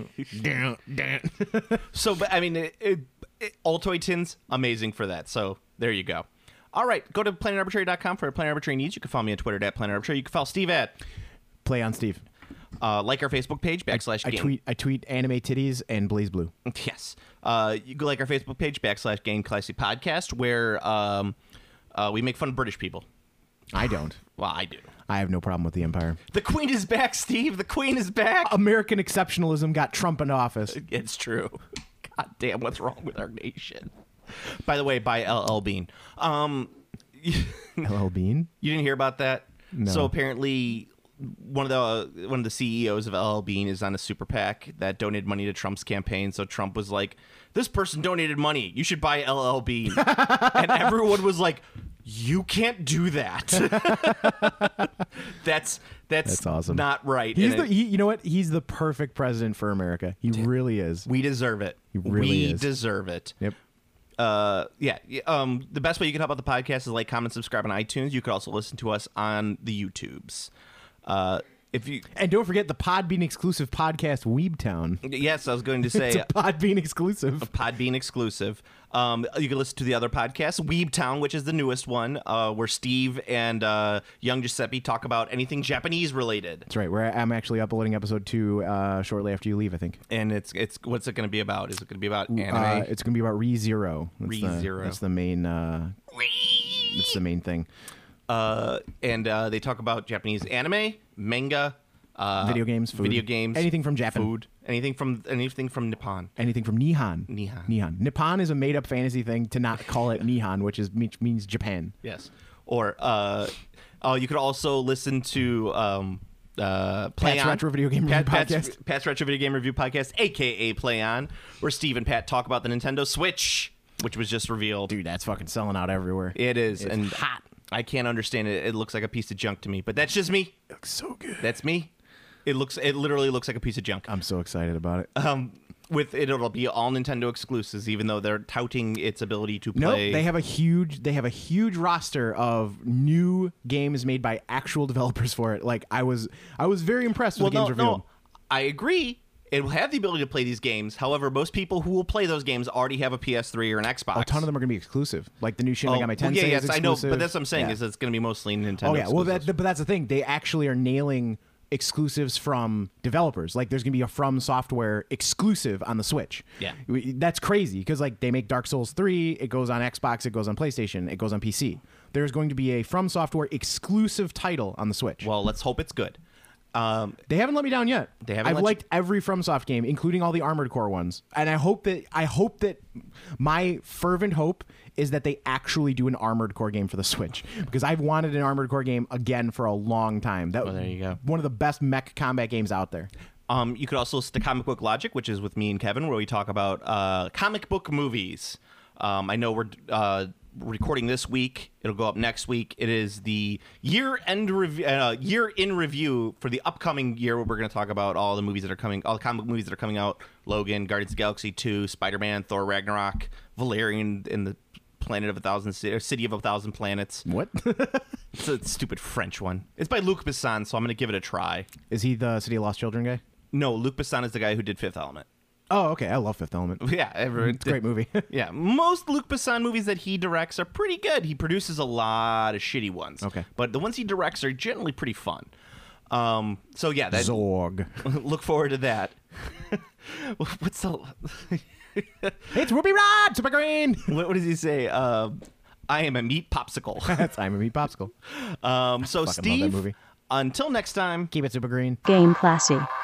So, but I mean, Altoid tins, amazing for that. So there you go. All right, go to PlanetArbitrary.com for Planet Arbitrary needs. You can follow me on Twitter at Planet Arbitrary. You can follow Steve at Play on Steve. Like our Facebook page, / I tweet anime titties and Blaze Blue. Yes. You go like our Facebook page, / Game Classy Podcast, where we make fun of British people. I don't. Well, I do. I have no problem with the Empire. The Queen is back, Steve. The Queen is back. American exceptionalism got Trump into office. It's true. God damn, what's wrong with our nation? By the way, by LL Bean. LL Bean? You didn't hear about that? No. So apparently one of the CEOs of LL Bean is on a super PAC that donated money to Trump's campaign. So Trump was like, this person donated money. You should buy LL Bean. And everyone was like, you can't do that. That's awesome. Not right. You know what? He's the perfect president for America. He really is. We deserve it. He really is. We deserve it. Yep. The best way you can help out the podcast is like, comment, subscribe on iTunes. You could also listen to us on the YouTubes. And don't forget the Podbean exclusive podcast Weebtown. Yes, I was going to say it's a Podbean exclusive. A Podbean exclusive. You can listen to the other podcasts, Weebtown, which is the newest one, where Steve and young Giuseppe talk about anything Japanese related. That's right. Where I'm actually uploading episode 2 shortly after you leave, I think. And it's what's it going to be about? Is it going to be about anime? It's going to be about ReZero. ReZero. That's the main. That's the main thing. And they talk about Japanese anime, manga, video games, food. Anything from Japan. Food. Anything from Nippon. Anything from Nihon. Nippon is a made up fantasy thing to not call it Nihon, which means Japan. Yes. Or you could also listen to Pat's Retro Video Game Review Podcast. Pat's Retro Video Game Review Podcast, aka Play On, where Steve and Pat talk about the Nintendo Switch, which was just revealed. Dude, that's fucking selling out everywhere. It is. It's hot. I can't understand it. It looks like a piece of junk to me, but that's just me. It looks so good. That's me. It literally looks like a piece of junk. I'm so excited about it. It'll be all Nintendo exclusives, even though they're touting its ability to play. Nope, they have a huge roster of new games made by actual developers for it. Like I was very impressed with the games revealed. No, I agree. It will have the ability to play these games. However, most people who will play those games already have a PS3 or an Xbox. A ton of them are going to be exclusive. Like the new Shin Megami Tensei is exclusive. I know, but that's what I'm saying is it's going to be mostly Nintendo exclusives. Well, but that's the thing. They actually are nailing exclusives from developers. Like there's going to be a From Software exclusive on the Switch. Yeah. That's crazy because like they make Dark Souls 3, it goes on Xbox, it goes on PlayStation, it goes on PC. There's going to be a From Software exclusive title on the Switch. Well, let's hope it's good. They haven't let me down yet. I've liked every FromSoft game, including all the Armored Core ones, and I hope that my fervent hope is that they actually do an Armored Core game for the Switch, because I've wanted an Armored Core game again for a long time. There you go. One of the best mech combat games out there. You could also listen to Comic Book Logic, which is with me and Kevin, where we talk about comic book movies. I know we're recording this week. It'll go up next week. It is the year in review for the upcoming year, where we're going to talk about all the movies that are coming, all the comic book movies that are coming out: Logan, Guardians of the Galaxy 2, Spider-Man, Thor Ragnarok, Valerian in the City of a Thousand Planets. What? It's a stupid French one. It's by Luc Besson, so I'm going to give it a try. Is he the City of Lost Children guy? No, Luc Besson is the guy who did Fifth Element. Oh, okay. I love Fifth Element. Yeah, It's a great movie. Yeah, most Luc Besson movies that he directs are pretty good. He produces a lot of shitty ones. Okay. But the ones he directs are generally pretty fun. So yeah, that Zorg. look forward to that. What's the It's Ruby Rod, Super Green. what does he say? I am a meat popsicle. That's I'm a Meat Popsicle. So Fucking love that Steve, movie. until next time, Keep it super green. Game classy.